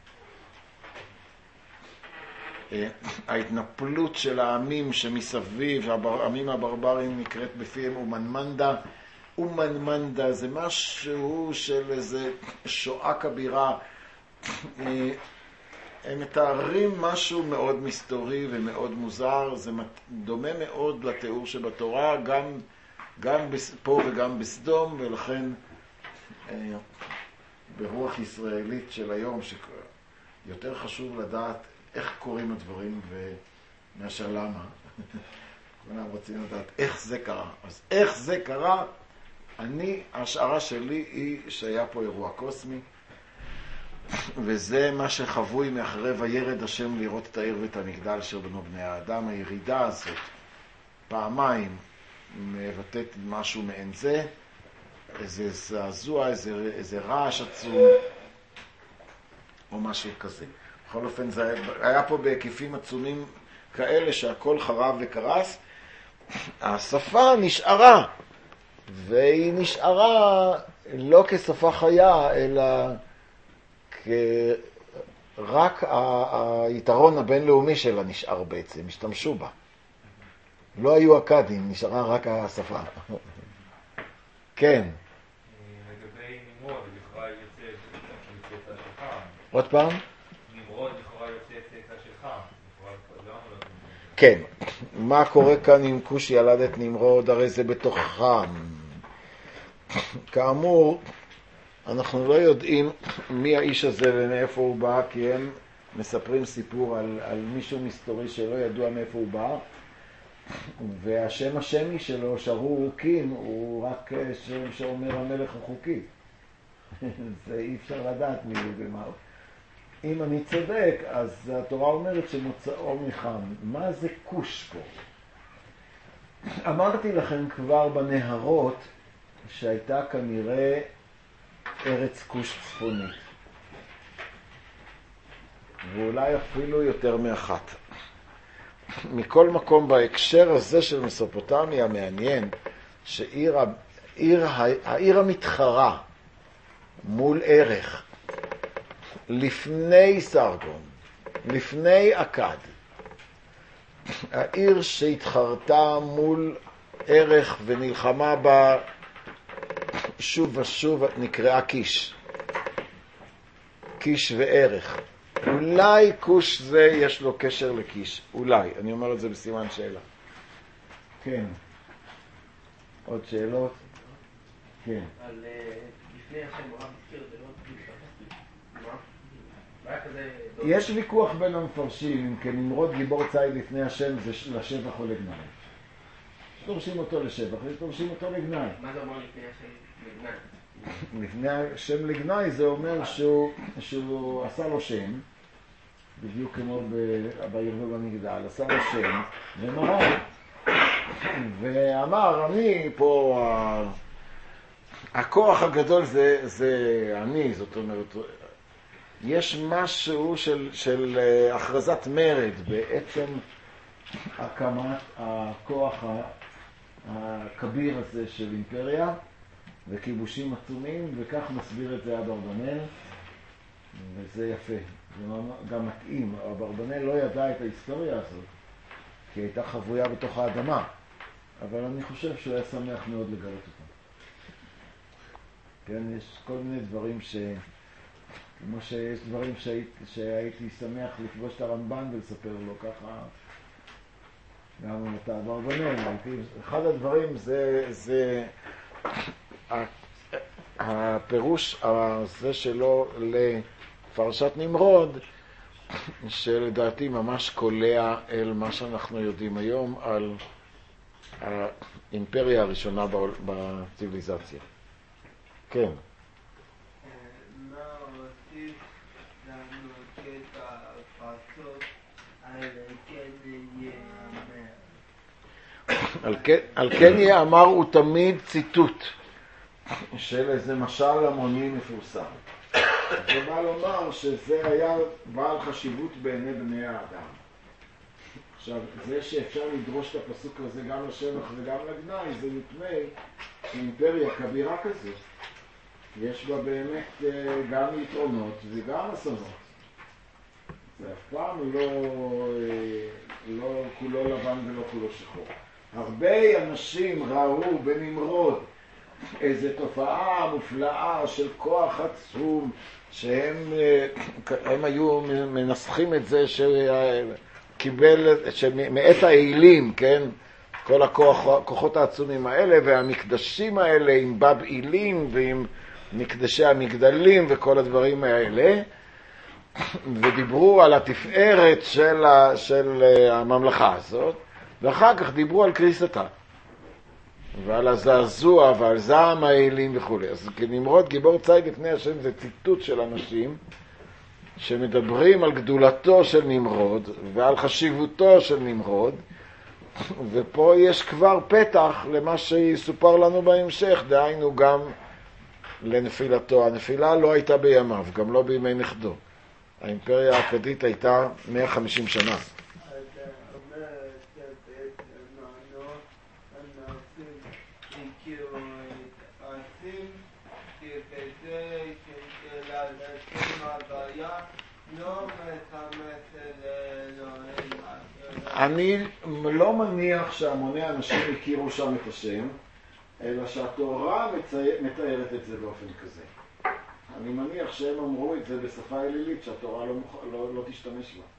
ההתנפלות של העמים שמסביב, העמים הברברים נקראת בפיהם אומנמנדה. אומנמנדה זה משהו של איזה שואה כבירה. הם מתארים משהו מאוד מסתורי ומאוד מוזר. זה דומה מאוד לתיאור שבתורה, גם פה וגם בסדום, ולכן ברוח ישראלית של היום, שיותר חשוב לדעת איך קוראים הדברים מאשר למה. כולם רוצים לדעת איך זה קרה. אז איך זה קרה, ההשערה שלי היא שהיה פה אירוע קוסמי, וזה מה שחבוי מאחרי וירד השם לראות את העיר ואת המגדל של בנו בני האדם. הירידה הזאת פעמיים מבטאת משהו מעין זה, איזה זעזוע, איזה רעש עצום, או משהו כזה. בכל אופן, זה היה פה בהיקפים עצומים כאלה שהכל חרב וקרס. השפה נשארה, והיא נשארה לא כשפה חיה, אלא רק היתרון הבינלאומי שלה נשאר בעצם, השתמשו בה. לא היו אקדים, נשארה רק השפה. כן. לגבי נמרוד, לכאורה יוצא צאצא שלך. עוד פעם? נמרוד לכאורה יוצא צאצא שלך. כן. מה קורה כאן עם כוש ילד את נמרוד? הרי זה בתוכם. כאמור, אנחנו לא יודעים מי האיש הזה ומאיפה הוא בא, כי הם מספרים סיפור על מישהו מסתורי שלא ידוע מאיפה הוא בא, והשם השמי שלו, שרוקים, הוא רק שם שאומר המלך החוקי. זה אי אפשר לדעת מי הוא ומה הוא. אם אני צודק, אז התורה אומרת שמוצאו מחם. מה זה כוש פה? אמרתי לכם כבר בנהרות שהייתה כנראה ארץ כוש צפונית. ואולי אפילו יותר מאחת. מכל מקום בהקשר הזה של מסופוטמיה מעניין העיר המתחרה מול ערך לפני סרגון, לפני אקד, העיר שהתחרתה מול ערך ונלחמה בה שוב ושוב נקראה קיש. קיש וערך. אולי כוש זה יש לו קשר לקיש. אולי. אני אומר את זה בסימן שאלה. כן. עוד שאלות? כן. על לפני השם הוא מזכיר, זה לא תגיש. מה? יש ויכוח בין המפרשים, אם כנמרוד גיבור ציד לפני השם זה לשבח או לגנאי. שתורשים אותו לשבח ותורשים אותו לגנאי. מה זה אומר לפני השם לגנאי? לפני השם לגנאי זה אומר שהוא עשה לו שם, בדיוק כמו בעיר ובמגדל, עשה לו שם ומראה, ואמר אני פה, הכוח הגדול זה אני, זאת אומרת, יש משהו של הכרזת מרד בעצם הקמת הכוח הכביר הזה של אימפריה וכיבושים עצומים, וכך מסביר את זה אברבנאל, וזה יפה, זה גם מתאים. אברבנאל לא ידע את ההיסטוריה הזאת כי הייתה חבויה בתוך האדמה, אבל אני חושב שהוא היה שמח מאוד לגלות אותה. כן, יש כל מיני דברים כמו שיש דברים שהייתי שמח לפגוש את הרמב"ן ולספר לו ככה, גם את אברבנאל. אחד הדברים זה הפירוש הזה שלו לפרשת נמרוד, שלדעתי ממש קולע אל מה שאנחנו יודעים היום על האימפריה הראשונה בציביליזציה. כן. מה הוסיף לנו קטע הפרצות על כן ייאמר? על כן יאמר הוא תמיד ציטוט של איזה משל המוני מפורסם. זה בא לומר שזה היה בעל חשיבות בעיני בני האדם. עכשיו, זה שאפשר לדרוש את הפסוק הזה גם לשבח וגם לגנאי, זה מפני שאימפריה כבירה כזאת, יש בה באמת גם יתרונות וגם אסונות. זה אף פעם לא כולו לבן ולא כולו שחור. הרבה אנשים ראו בנמרוד איזו תופעה מופלאה של כוח עצום, שהם היו מנסחים את זה שקיבל, שמאת האילים, כן? כל הכוחות העצומים האלה והמקדשים האלה עם בב אילים ועם מקדשי המגדלים וכל הדברים האלה, ודיברו על התפארת של הממלכה הזאת, ואחר כך דיברו על קריסתה ועל הזעזוע ועל זעם האלים וכו'. אז כנמרוד גיבור ציד לפני השם זה ציטוט של אנשים שמדברים על גדולתו של נמרוד ועל חשיבותו של נמרוד, ופה יש כבר פתח למה שיסופר לנו בהמשך, דהיינו גם לנפילתו. הנפילה לא הייתה בימיו, גם לא בימי נכדו. האימפריה האכדית הייתה 150 שנה. אני לא מניח שהמוני אנשים הכירו שם את השם, אלא שהתורה מתארת את זה באופן כזה. אני מניח שהם אמרו את זה בשפה אלילית, שהתורה לא תשתמש בה.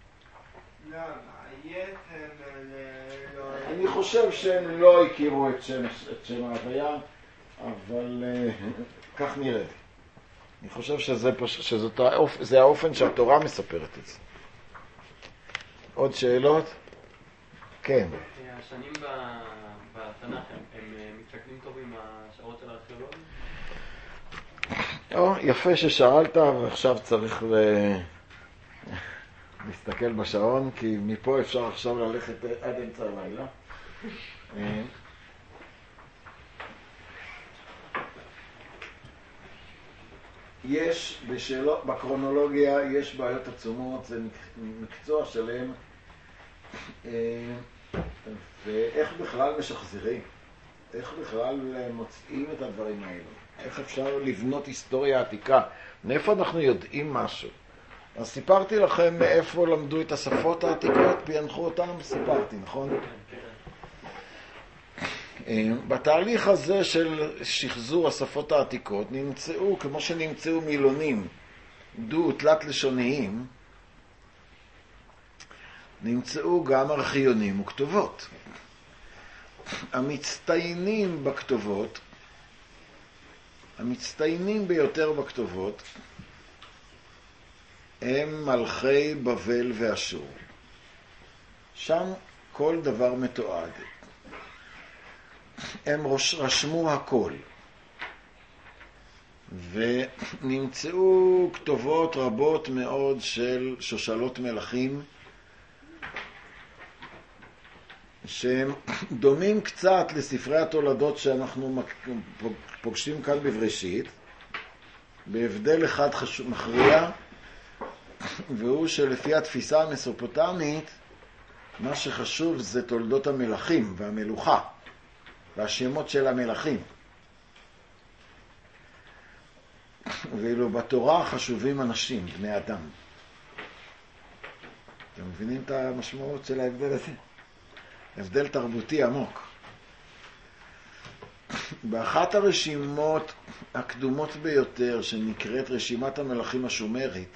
אני חושב שהם לא הכירו את שם ההוויה, אבל כך נראה לי. אני חושב שזה האופן שהתורה מספרת את זה. עוד שאלות? כן. השנים בתנ"ך הם מתקנים טוב עם השערות של הארכיאולוגיה? יפה ששאלת, ועכשיו צריך להסתכל בשעון, כי מפה אפשר עכשיו ללכת עד אמצע הלילה. יש בקרונולוגיה יש בעיות עצומות, זה מקצוע שלם, ואיך בכלל משחזרים, איך בכלל מוצאים את הדברים האלו, איך אפשר לבנות היסטוריה עתיקה, מאיפה אנחנו יודעים משהו. אז סיפרתי לכם מאיפה למדו את השפות העתיקות, פענחו אותם, סיפרתי, נכון? בתהליך הזה של שחזור השפות העתיקות נמצאו, כמו שנמצאו מילונים תלת לשוניים, נמצאו גם ארכיונים וכתובות. המצטיינים בכתובות, המצטיינים ביותר בכתובות, הם מלכי בבל ואשור. שם כל דבר מתועד. הם רשמו הכל. ונמצאו כתובות רבות מאוד של שושלות מלכים, שהם דומים קצת לספרי התולדות שאנחנו פוגשים כאן בבראשית, בהבדל אחד מכריע, והוא שלפי התפיסה המסופוטמית, מה שחשוב זה תולדות המלכים והמלוכה, והשמות של המלכים. ואילו בתורה חשובים אנשים, בני אדם. אתם מבינים את המשמעות של ההבדל הזה? הבדל תרבותי עמוק. באחת הרשימות הקדומות ביותר, שנקראת רשימת המלכים השומרית,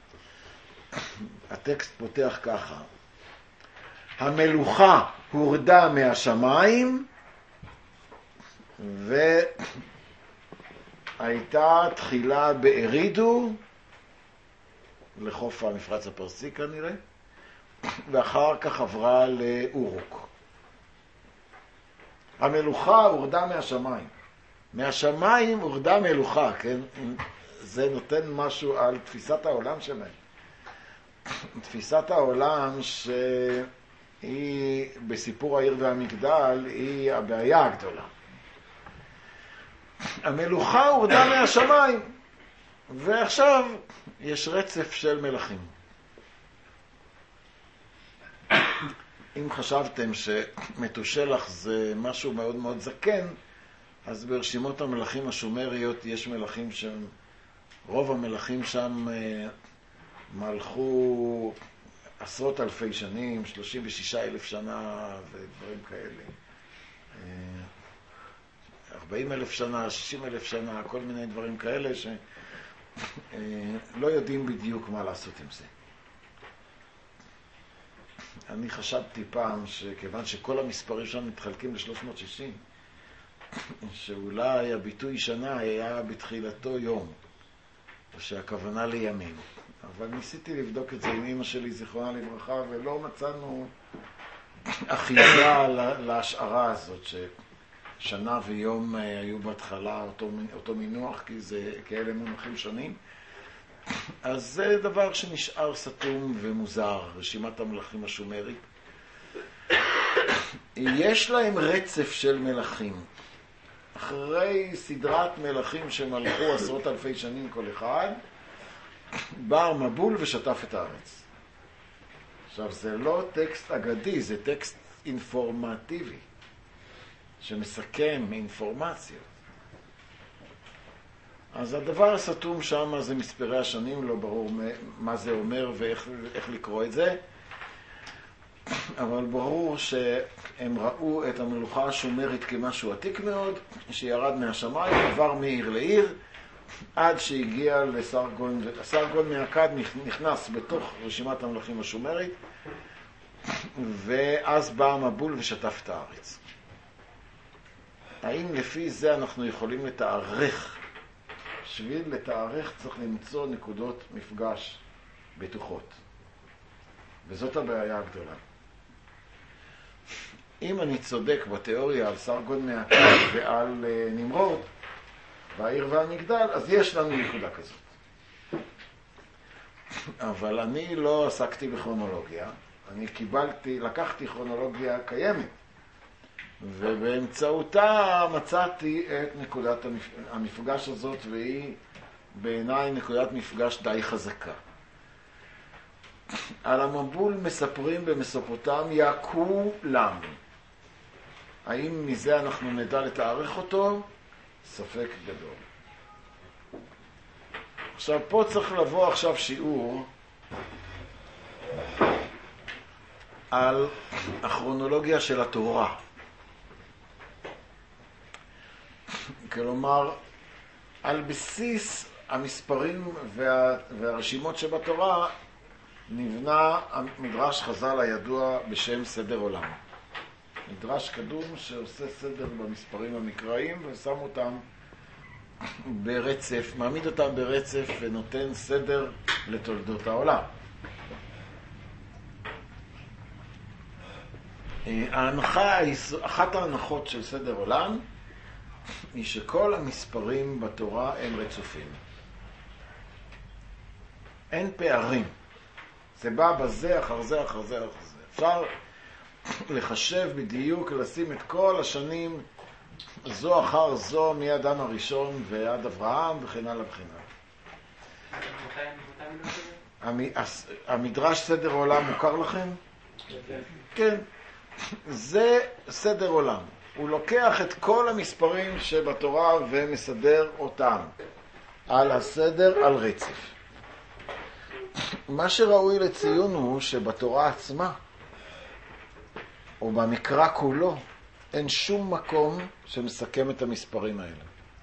הטקסט פותח ככה: המלוכה הורדה מהשמיים והייתה תחילה בארידו, לחוף המפרץ הפרסי כנראה, ואחר כך עברה לאורוק. המלוכה הורדה מהשמיים. מהשמיים הורדה מלוכה, כן? זה נותן משהו על תפיסת העולם שלהם. תפיסת העולם שהיא בסיפור העיר והמגדל היא הבעיה הגדולה. המלוכה הורדה מהשמיים, ועכשיו יש רצף של מלכים. אם חשבתם שמתושלח זה משהו מאוד מאוד זקן, אז ברשימות המלכים השומריות יש מלכים שם, רוב המלכים שם מלכו עשרות אלפי שנים, 36,000 שנה ודברים כאלה. 40,000 שנה, 60,000 שנה, כל מיני דברים כאלה שלא יודעים בדיוק מה לעשות עם זה. אני חשבתי פעם שכיוון שכל המספרים שם מתחלקים ל-360, שאולי הביטוי שנה היה בתחילתו יום, או שהכוונה לימים. אבל ניסיתי לבדוק את זה עם אמא שלי, זיכרונה לברכה, ולא מצאנו אחיזה להשערה הזאת, ששנה ויום היו בהתחלה אותו מינוח, כי כאלה מונחים שונים. אז זה דבר שנשאר סתום ומוזר, רשימת המלכים השומרית. יש להם רצף של מלכים. אחרי סדרת מלכים שמלכו עשרות אלפי שנים כל אחד, בא מבול ושטף את הארץ. עכשיו, זה לא טקסט אגדי, זה טקסט אינפורמטיבי, שמסכם אינפורמציות. אז הדבר הסתום שם זה מספרי השנים, לא ברור מה זה אומר ואיך לקרוא את זה, אבל ברור שהם ראו את המלוכה השומרית כמשהו עתיק מאוד, שירד מהשמיים, עבר מעיר לעיר, עד שהגיע לסרגון, סרגון מהכד נכנס בתוך רשימת המלכים השומרית, ואז בא המבול ושטף את הארץ. האם לפי זה אנחנו יכולים לתארך? בשביל לתארך צריך למצוא נקודות מפגש בטוחות. וזאת הבעיה הגדולה. אם אני צודק בתיאוריה על סרגון מהכד ועל נמרוד, והעיר והמגדל, אז יש לנו נקודה כזאת. אבל אני לא עסקתי בכרונולוגיה, אני לקחתי כרונולוגיה קיימת, ובאמצעותה מצאתי את נקודת המפגש הזאת, והיא בעיניי נקודת מפגש די חזקה. על המבול מספרים במסופוטמיה כולם. האם מזה אנחנו נדע לתארך אותו? ספק גדול. עכשיו, פה צריך לבוא עכשיו שיעור על הכרונולוגיה של התורה. כלומר, על בסיס המספרים והרשימות שבתורה נבנה המדרש חז"ל הידוע בשם סדר עולם. מדרש קדום שעושה סדר במספרים המקראיים ושם אותם ברצף, מעמיד אותם ברצף ונותן סדר לתולדות העולם. אחת ההנחות של סדר עולם היא שכל המספרים בתורה הם רצופים. אין פערים. זה בא בזה אחר זה אחר זה אחר זה. אפשר לחשב בדיוק, לשים את כל השנים זו אחר זו מאדם הראשון ועד אברהם וכן הלאה וכן הלאה. המדרש סדר עולם מוכר לכם? כן. זה סדר עולם. הוא לוקח את כל המספרים שבתורה ומסדר אותם על הסדר, על רצף. מה שראוי לציון הוא שבתורה עצמה, או במקרא כולו, אין שום מקום שמסכם את המספרים האלה.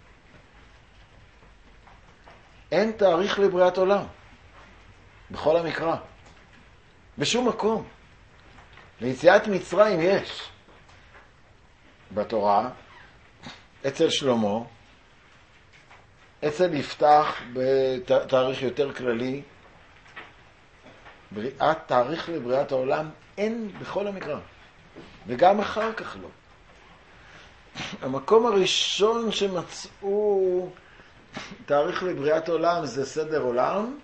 אין תאריך לבריאת עולם. בכל המקרא. בשום מקום. ליציאת מצרים יש. בתורה, אצל שלמה, אצל יפתח בתאריך יותר כללי, תאריך לבריאת העולם אין בכל המקרא. וגם אחר כך לא. המקום הראשון שמצאו תאריך לבריאת עולם זה סדר עולם,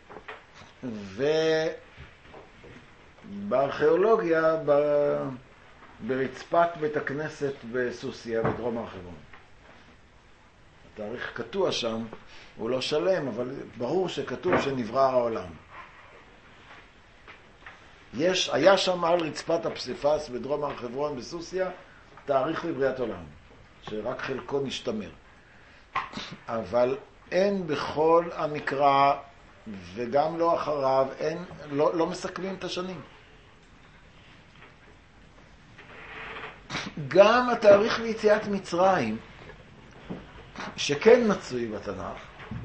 ובארכיאולוגיה ברצפת בית הכנסת בסוסיה בדרום הר חברון. התאריך קטוע שם, הוא לא שלם, אבל ברור שכתוב שנברא העולם. היה שם על רצפת הפסיפס בדרום הר חברון בסוסיה תאריך לבריאת עולם, שרק חלקו נשתמר. אבל אין בכל המקרא, וגם לא אחריו, לא מסכמים את השנים. גם התאריך ליציאת מצרים, שכן מצוי בתנ"ך,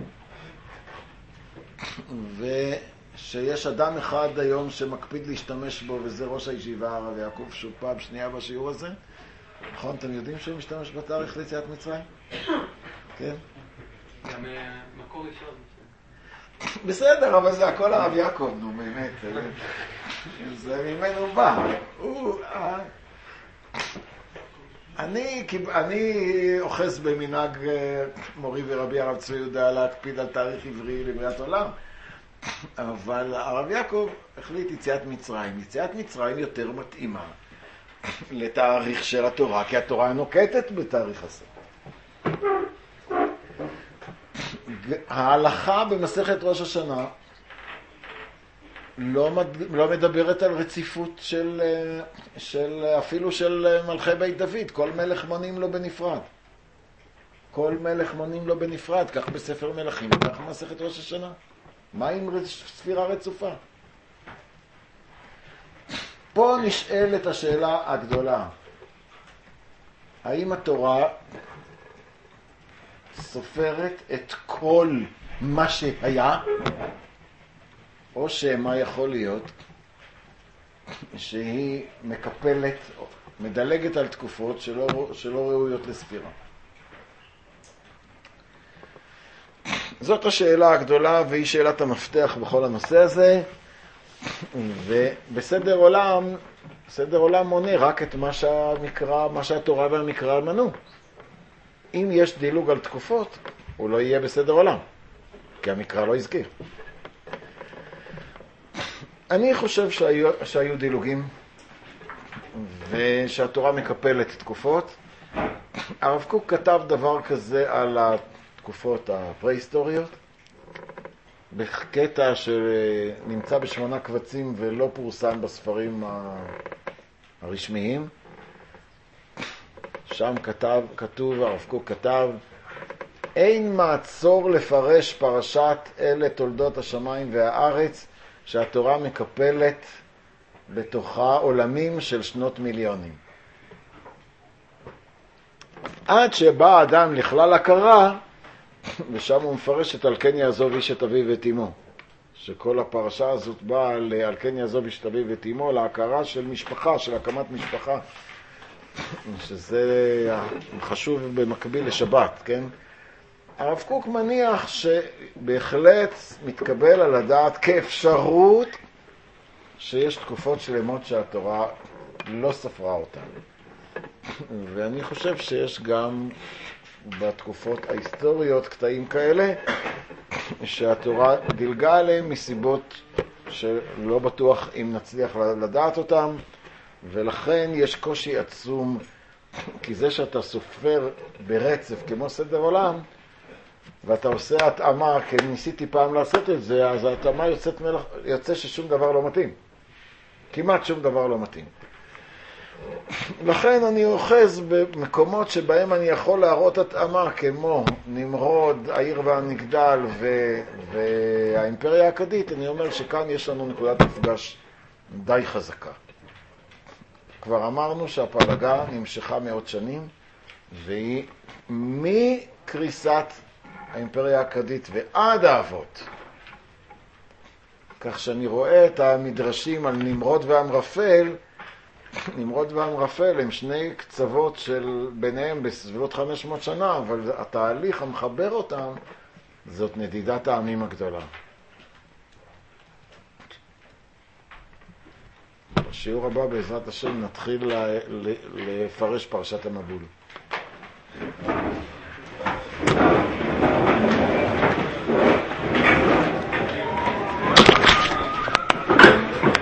ושיש אדם אחד היום שמקפיד להשתמש בו, וזה ראש הישיבה הרב יעקב, שהוא פעם שנייה בשיעור הזה. נכון, אתם יודעים שהוא משתמש בתאריך ליציאת מצרים? כן? גם מקור ראשון. בסדר, אבל זה הכל הרב יעקב, נו באמת, זה ממנו בא. אני אוחז במנהג מורי ורבי הרב צבי יהודה להקפיד על תאריך עברי לבריאת עולם, אבל הרב יעקב החליט יציאת מצרים. יציאת מצרים יותר מתאימה לתאריך של התורה, כי התורה נוקטת בתאריך הזה. ההלכה במסכת ראש השנה לא מדברת על רציפות אפילו של מלכי בית דוד. כל מלך מונים לו בנפרד. כל מלך מונים לו בנפרד, כך בספר מלכים, כך במסכת ראש השנה. מה עם ספירה רצופה? פה נשאלת השאלה הגדולה. האם התורה סופרת את כל מה שהיה, או שמה יכול להיות שהיא מקפלת, מדלגת על תקופות שלא ראויות לספירה. זאת השאלה הגדולה, והיא שאלת המפתח בכל הנושא הזה. ובסדר עולם, סדר עולם מונה רק את מה שהתורה והמקרא מנו. אם יש דילוג על תקופות, הוא לא יהיה בסדר עולם, כי המקרא לא הזכיר. אני חושב שהיו דילוגים, ושהתורה מקפלת תקופות. הרב קוק כתב דבר כזה על התקופות הפרה-היסטוריות, בקטע שנמצא ב8 קבצים ולא פורסם בספרים הרשמיים. שם כתוב, הרב קוק כתב, אין מעצור לפרש פרשת אלה תולדות השמיים והארץ, שהתורה מקפלת בתוכה עולמים של שנות מיליונים. עד שבא אדם לכלל הכרה, ושם הוא מפרש את על כן יעזוב איש את אביו ואת אמו. שכל הפרשה הזאת באה על כן יעזוב איש את אביו ואת אמו, להכרה של משפחה, של הקמת משפחה. שזה חשוב במקביל לשבת, כן? הרב קוק מניח שבהחלט מתקבל על הדעת כאפשרות שיש תקופות שלמות שהתורה לא ספרה אותן. ואני חושב שיש גם בתקופות ההיסטוריות קטעים כאלה שהתורה דילגה עליהם מסיבות שלא בטוח אם נצליח לדעת אותם, ולכן יש קושי עצום, כי זה שאתה סופר ברצף כמו סדר עולם, ואתה עושה התאמה, כי ניסיתי פעם לעשות את זה, אז ההתאמה יוצא ששום דבר לא מתאים. כמעט שום דבר לא מתאים. לכן אני אוחז במקומות שבהם אני יכול להראות התאמה, כמו נמרוד, העיר והמגדל והאימפריה האכדית. אני אומר שכאן יש לנו נקודת מפגש די חזקה. כבר אמרנו שהפלגה נמשכה מאות שנים, והיא מקריסת האימפריה האכדית ועד האבות. כך שאני רואה את המדרשים על נמרוד ואמרפל, נמרוד ואמרפל הם שני קצוות של ביניהם בסביבות 500 שנה, אבל התהליך המחבר אותם זאת נדידת העמים הגדולה. בשיעור הבא בעזרת השם נתחיל לפרש פרשת המבול. כן.